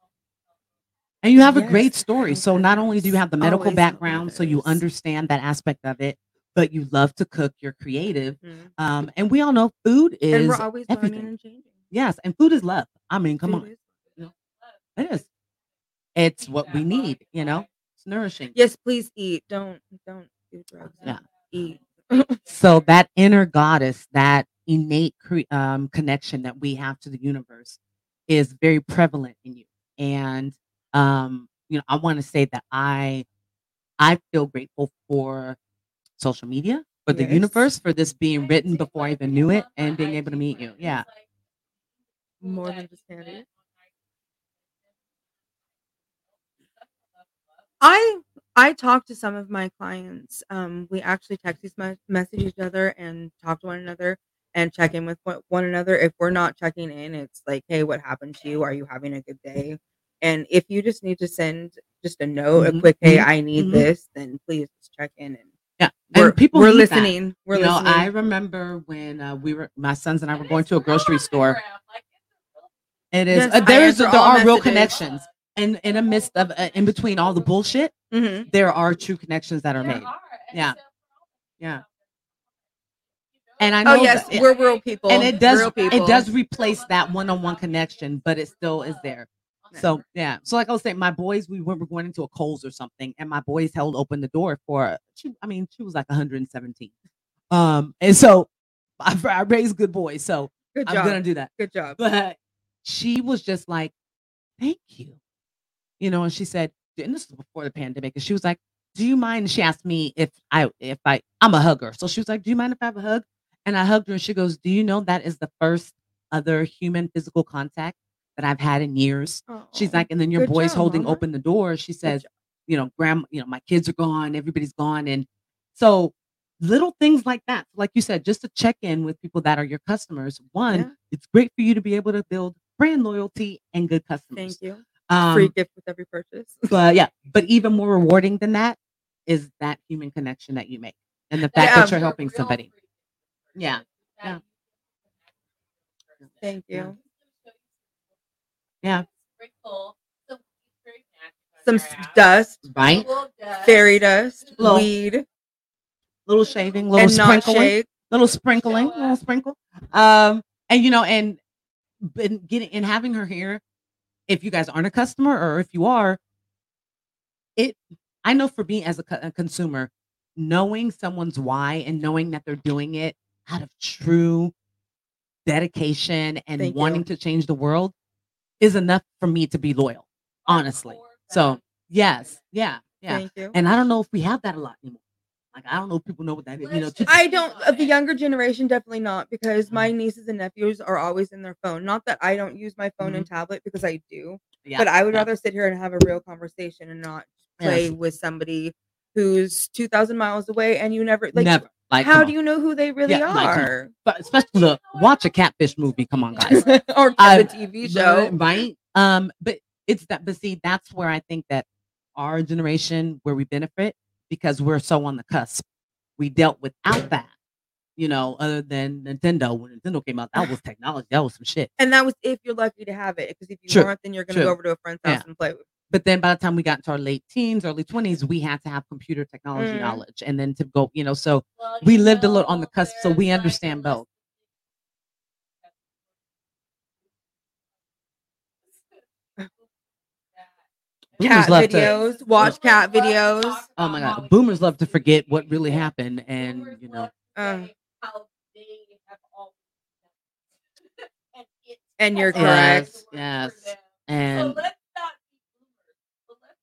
and you have a great Yes, story. help So not only do you others. have the medical Always help background, so you others. understand that aspect of it, but you love to cook, you're creative. Mhm. Um, and we all know food And we're is always learning everything. and changing. Yes, and food is love. I mean, come Food on. is- You know, it is. It's what we need, you know. It's nourishing. Yes, please eat. Don't don't do drugs. Yeah. Eat. So that inner goddess, that innate cre- um, connection that we have to the universe is very prevalent in you. And um, you know, I want to say that I I feel grateful for social media, for the Yes. universe, for this being written before I even knew it and being able to meet you. Yeah. More than just candy. I I talk to some of my clients. Um, we actually text each me- message each other and talk to one another and check in with one one another. If we're not checking in, it's like, hey, what happened to you? Are you having a good day? And if you just need to send just a note, Mhm, a quick, hey, mhm, I need mhm. this, then please just check in and Yeah. we're, And people we're need that. listening. We're you know, listening. I remember when uh, we were my sons and I were going to a grocery store. It is Yes, uh, I there is answer there all are real messages. connections. And in the midst of uh, in between all the bullshit, Mhm. there are true connections that are made. Yeah. Yeah. And I Oh know yes, that it- we're real people. and it does real people. it does replace that one-on-one connection, but it still is there. So yeah. So like I was saying, my boys, we were we were going into a Kohl's or something, and my boys held open the door for she. I mean, she was like one hundred seventeen. Um, and so I, I raised good boys, so Good I'm job. gonna do that. Good job. But she was just like, "Thank you," you know. And she said, and this was before the pandemic, and she was like, "Do you mind?" And she asked me if I if I I'm a hugger, so she was like, "Do you mind if I have a hug?" And I hugged her, and she goes, "Do you know that is the first other human physical contact that I've had in years?" She's Aw, like, and then your good boy's job, holding Mama. open the door. She says, job. you know, grandma, you know, my kids are gone, everybody's gone. And so little things like that. Like you said, just to check in with people that are your customers. One, Yeah. it's great for you to be able to build brand loyalty and good customers. Thank you. Um, Free gift with every purchase. but yeah, but even more rewarding than that is that human connection that you make and the fact Yeah. that you're helping somebody. Yeah. Yeah. Thank Yeah. you. Yeah. Some s- dust, Right? fairy dust, Little- weed, Little shaving, little and not sprinkling. shake. little sprinkling, little sprinkle. Um, and you know, and been getting and having her here. If you guys aren't a customer, or if you are, it. I know for me as a, co- a consumer, knowing someone's why and knowing that they're doing it out of true dedication and Thank wanting you. to change the world is enough for me to be loyal, honestly. So yes, yeah, yeah. Thank you. And I don't know if we have that a lot anymore. Like I don't know if people know what that is. You know, to, I don't. Of the younger generation, definitely not, because my nieces and nephews are always in their phone. Not that I don't use my phone and tablet, because I do, yeah, but I would yeah. rather sit here and have a real conversation and not play Yes. with somebody who's two thousand miles away and you never like. Never. Like, how come do on. you know who they really Yeah, like, come on. are? But especially look, watch a catfish movie. Come on, guys. Or I- the T V show. right? Um, but it's that. But see, that's where I think that our generation, where we benefit, because we're so on the cusp. We dealt without that, you know, other than Nintendo. When Nintendo came out, that was technology. That was some shit. And that was if you're lucky to have it, because if you True, aren't, then you're going to true. go over to a friend's house Yeah. and play with. But then by the time we got into our late teens, early twenties, we had to have computer technology Mm. knowledge, and then to go, you know, so Well, we you lived a little on know, the cusp, so there's we like a understand both. Boomers Cat love to, videos, watch cat videos. oh my god, boomers love to forget what really happened, and Boomers you know, love to Uh. say how they have always done it. And it And you're has correct. always worked yes, for them. and So let's not be boomers, but let's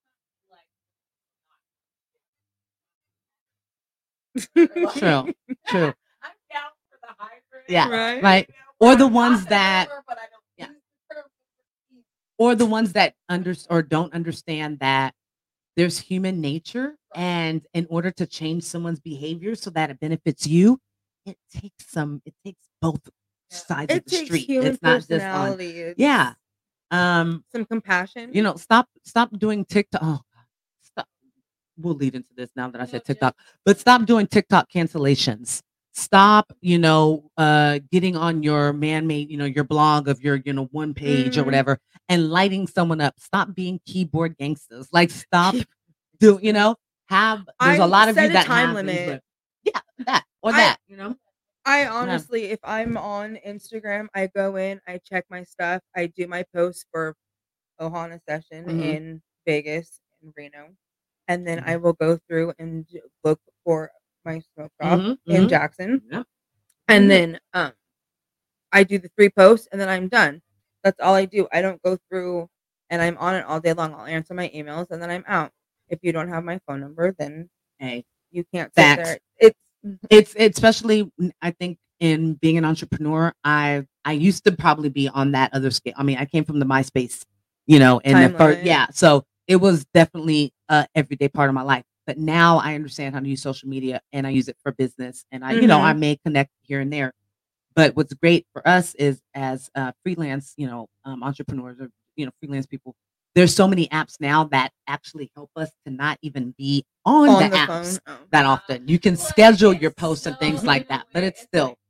also not be like. true, true, I'm down for the hybrid. yeah, Right. right, You know, or the I'm not ones a that, boomer, but I don't yeah. use the term boomer either. or the ones that under or don't understand that there's human nature, and in order to change someone's behavior so that it benefits you, it takes some, it takes both Yeah. sides of It the takes street. human It's not just on, personality. It's yeah. Um, some compassion. you know, stop, stop doing TikTok. Oh, stop. We'll lead into this now that I No, said just- TikTok, but stop doing TikTok cancellations. Stop, you know, uh, getting on your man-made, you know, your blog of your, you know, one page or Mhm. whatever, and lighting someone up. Stop being keyboard gangsters. Like, stop do, you know, have. There's a I lot of set you a that time have things, limit. but yeah, that or I- that, you know. I honestly, if I'm on Instagram, I go in, I check my stuff, I do my post for Ohana session Mhm. in Vegas and Reno, and then Mhm. I will go through and j- look for my smoke shop Mhm, in mhm. Jackson, Yeah. and Mhm. then um, I do the three posts, and then I'm done. That's all I do. I don't go through and I'm on it all day long. I'll answer my emails, and then I'm out. If you don't have my phone number, then Hey, you can't sit Facts. there. It's it's it's especially n- I think in being an entrepreneur, I I used to probably be on that other scale. I mean, I came from the MySpace, you know, and the Time first, limit. yeah, so it was definitely a everyday part of my life. But now I understand how to use social media, and I use it for business, and I, you know, I Mhm. may connect here and there. But what's great for us is as uh, freelance, you know, um, entrepreneurs or you know, freelance people. There's so many apps now that actually help us to not even be on, on the, the apps phone. Oh. that often. You can But schedule your it's posts and so things like that, but weird. it's It's still, like-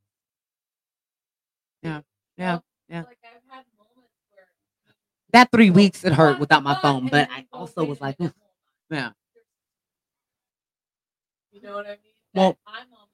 yeah, you yeah, know, yeah. Like I've had moments where That three you go, weeks it hurt "What? without my What?" phone, and but then I you go, also "Wait was a like, minute, "Oof, hold on." yeah. You know what I mean? Well- That I'm almost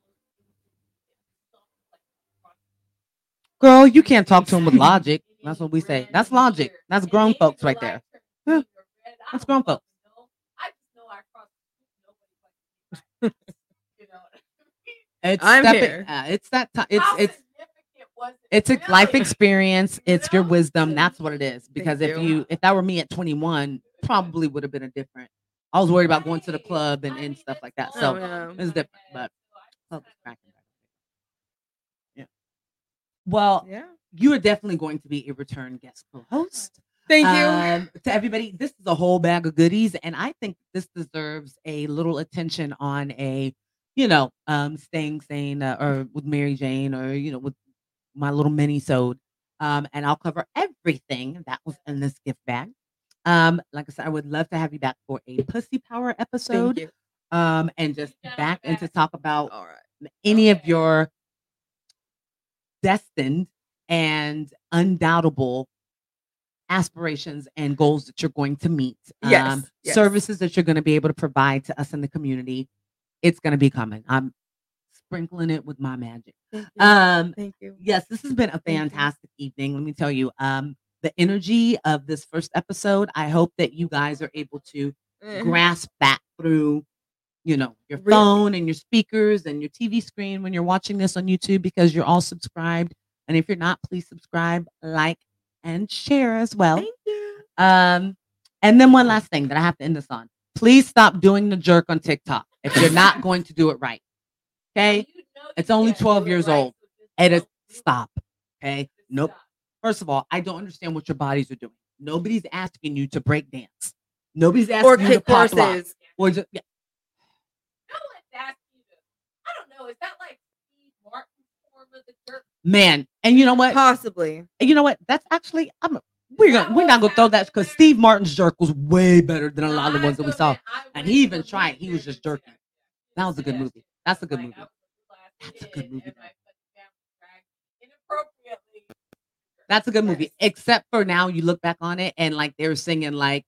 Girl, you can't talk to them with logic. That's what we say. That's logic. That's grown folks right there. Yeah. That's grown folks. I just know I crossed nobody. You know what I mean? It's I'm stepping. here. Uh, it's that time. It's How it's significant was it it's a life really? experience. You It's your know? wisdom. That's what it is. Because if you. you if that were me at twenty-one, probably would have been a different. I was worried about going to the club and, and stuff like that. So Oh, yeah. it's different. But club was cracking. Yeah. Well, Yeah. you are definitely going to be a return guest co-host. Thank you. Um, to everybody, this is a whole bag of goodies, and I think this deserves a little attention on a, you know, um, staying sane uh, or with Mary Jane or you know with my little mini sode. Um, and I'll cover everything that was in this gift bag. Um, like I said, I would love to have you back for a pussy power Thank episode. you. Um, and just back and to talk about All right. any of Okay. your destined and undoubtable aspirations and goals that you're going to meet. Yes, Um, yes. services that you're going to be able to provide to us in the community. It's going to be coming. I'm sprinkling it with my magic. Thank you. Um, Thank you. yes, this has been a you. fantastic evening. Let me tell you, um, the energy of this first episode, I hope that you guys are able to Eh. grasp that through, you know, your Really? phone and your speakers and your T V screen when you're watching this on YouTube because you're all subscribed And if you're not, please subscribe, like, and share as well. Thank you. Um, and then one last thing that I have to end this on. Please stop doing the jerk on TikTok if you're not going to do it right. Okay? It's only twelve years old. It is stop. Okay? Nope. First of all, I don't understand what your bodies are doing. Nobody's asking you to break dance. Nobody's asking Or you to kick pop lock. horses. Or just, yeah. No one's asking you to. I don't know. Is that like Steve Martin's form of the jerk? Man, and you know what? Possibly. And you know what? That's actually I'm we're gonna we're not gonna throw that because Steve Martin's jerk was way better than a lot of the ones that we saw. And he even tried. He was just jerking. That was a good movie. That's a good movie. That's a good movie. That's a good movie. Except for now, you look back on it and like they were singing like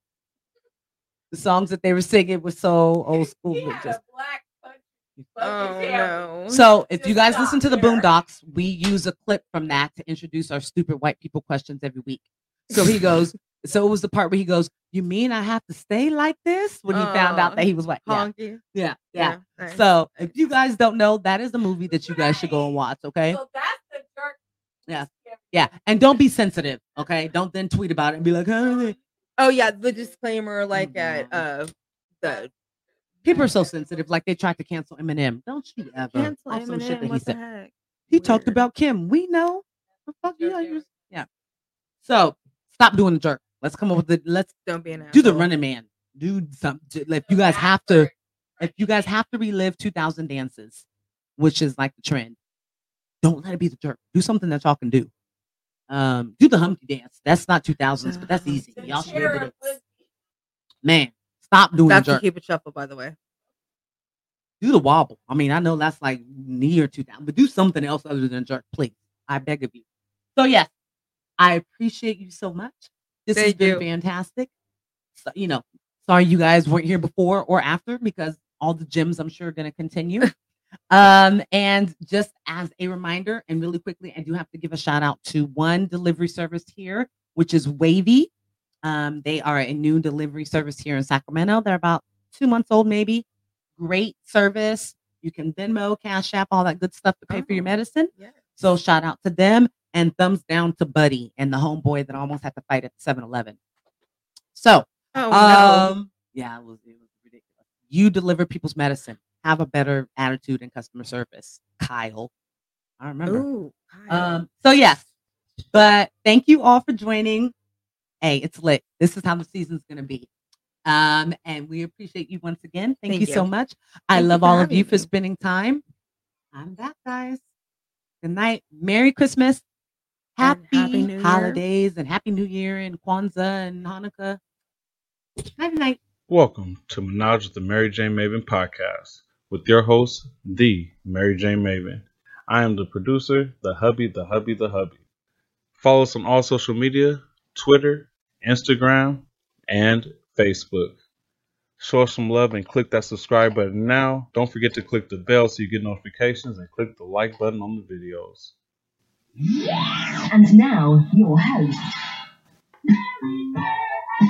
the songs that they were singing were so old school. He but had just- a black country Oh no. So if you Just guys stop listen to the there. Boondocks, we use a clip from that to introduce our stupid white people questions every week. So he goes, so it was the part where he goes, "You mean I have to stay like this?" When he found out Aw. that he was white. Yeah, Honky. yeah, yeah. nice. So if you guys don't know, that is a movie that you guys should go and watch. Okay. So that's the jerk. Yeah. Yeah, and don't be sensitive. Okay, don't then tweet about it and be like, "Hey." Oh yeah, the disclaimer like Oh, at no. uh the People are so sensitive. Like they tried to cancel Eminem. Don't you ever? cancel Off some shit Eminem. that he What the said. heck? He talked Weird. about Kim. We know. The fuck you know, you- Yeah. So stop doing the jerk. Let's come up with the. Let's Don't be an do the asshole. Running Man. Do something. If you guys have to, if you guys have to relive two thousand dances, which is like the trend, don't let it be the jerk. Do something that y'all can do. Um, do the Humpty dance. That's not two thousands, but that's easy. Y'all should be able to. Man, stop doing That's the a jerk. Cupid shuffle, by the way. Do the wobble. I mean, I know that's like near two thousand, but do something else other than jerk, please. I beg of you. So yes, I appreciate you so much. This has Thank been you. fantastic. So, you know, sorry you guys weren't here before or after because all the gyms I'm sure are going to continue. um, and just as a reminder, and really quickly, I do have to give a shout out to one delivery service here, which is Wavy. Um, they are a new delivery service here in Sacramento. They're about two months old, maybe. Great service. You can Venmo, Cash App, all that good stuff to pay for your Oh, medicine. Yeah. So shout out to them and thumbs down to Buddy and the homeboy that almost had to fight at seven eleven. So, Oh um, yeah, it was, it was ridiculous. You deliver people's medicine. Have a better attitude and customer service, Kyle. I no. remember. Ooh. Kyle. Um, so yes, but thank you all for joining. Hey, it's lit. This is how the season's gonna be. Um, and we appreciate you once again. Thank, Thank you, you. so much. I Thank you love for all of having you for me. spending time. I'm back, guys. Good night. Merry Christmas. And Happy, Happy New Year. holidays and Happy New Year and Kwanzaa and Hanukkah. Night night. Welcome to Menage with the Mary Jane Maven podcast with your host, the Mary Jane Maven. I am the producer, the hubby, the hubby, the hubby. Follow us on all social media, Twitter, Instagram, and Facebook. Show us some love and click that subscribe button now. Don't forget to click the bell so you get notifications and click the like button on the videos. And now, your host.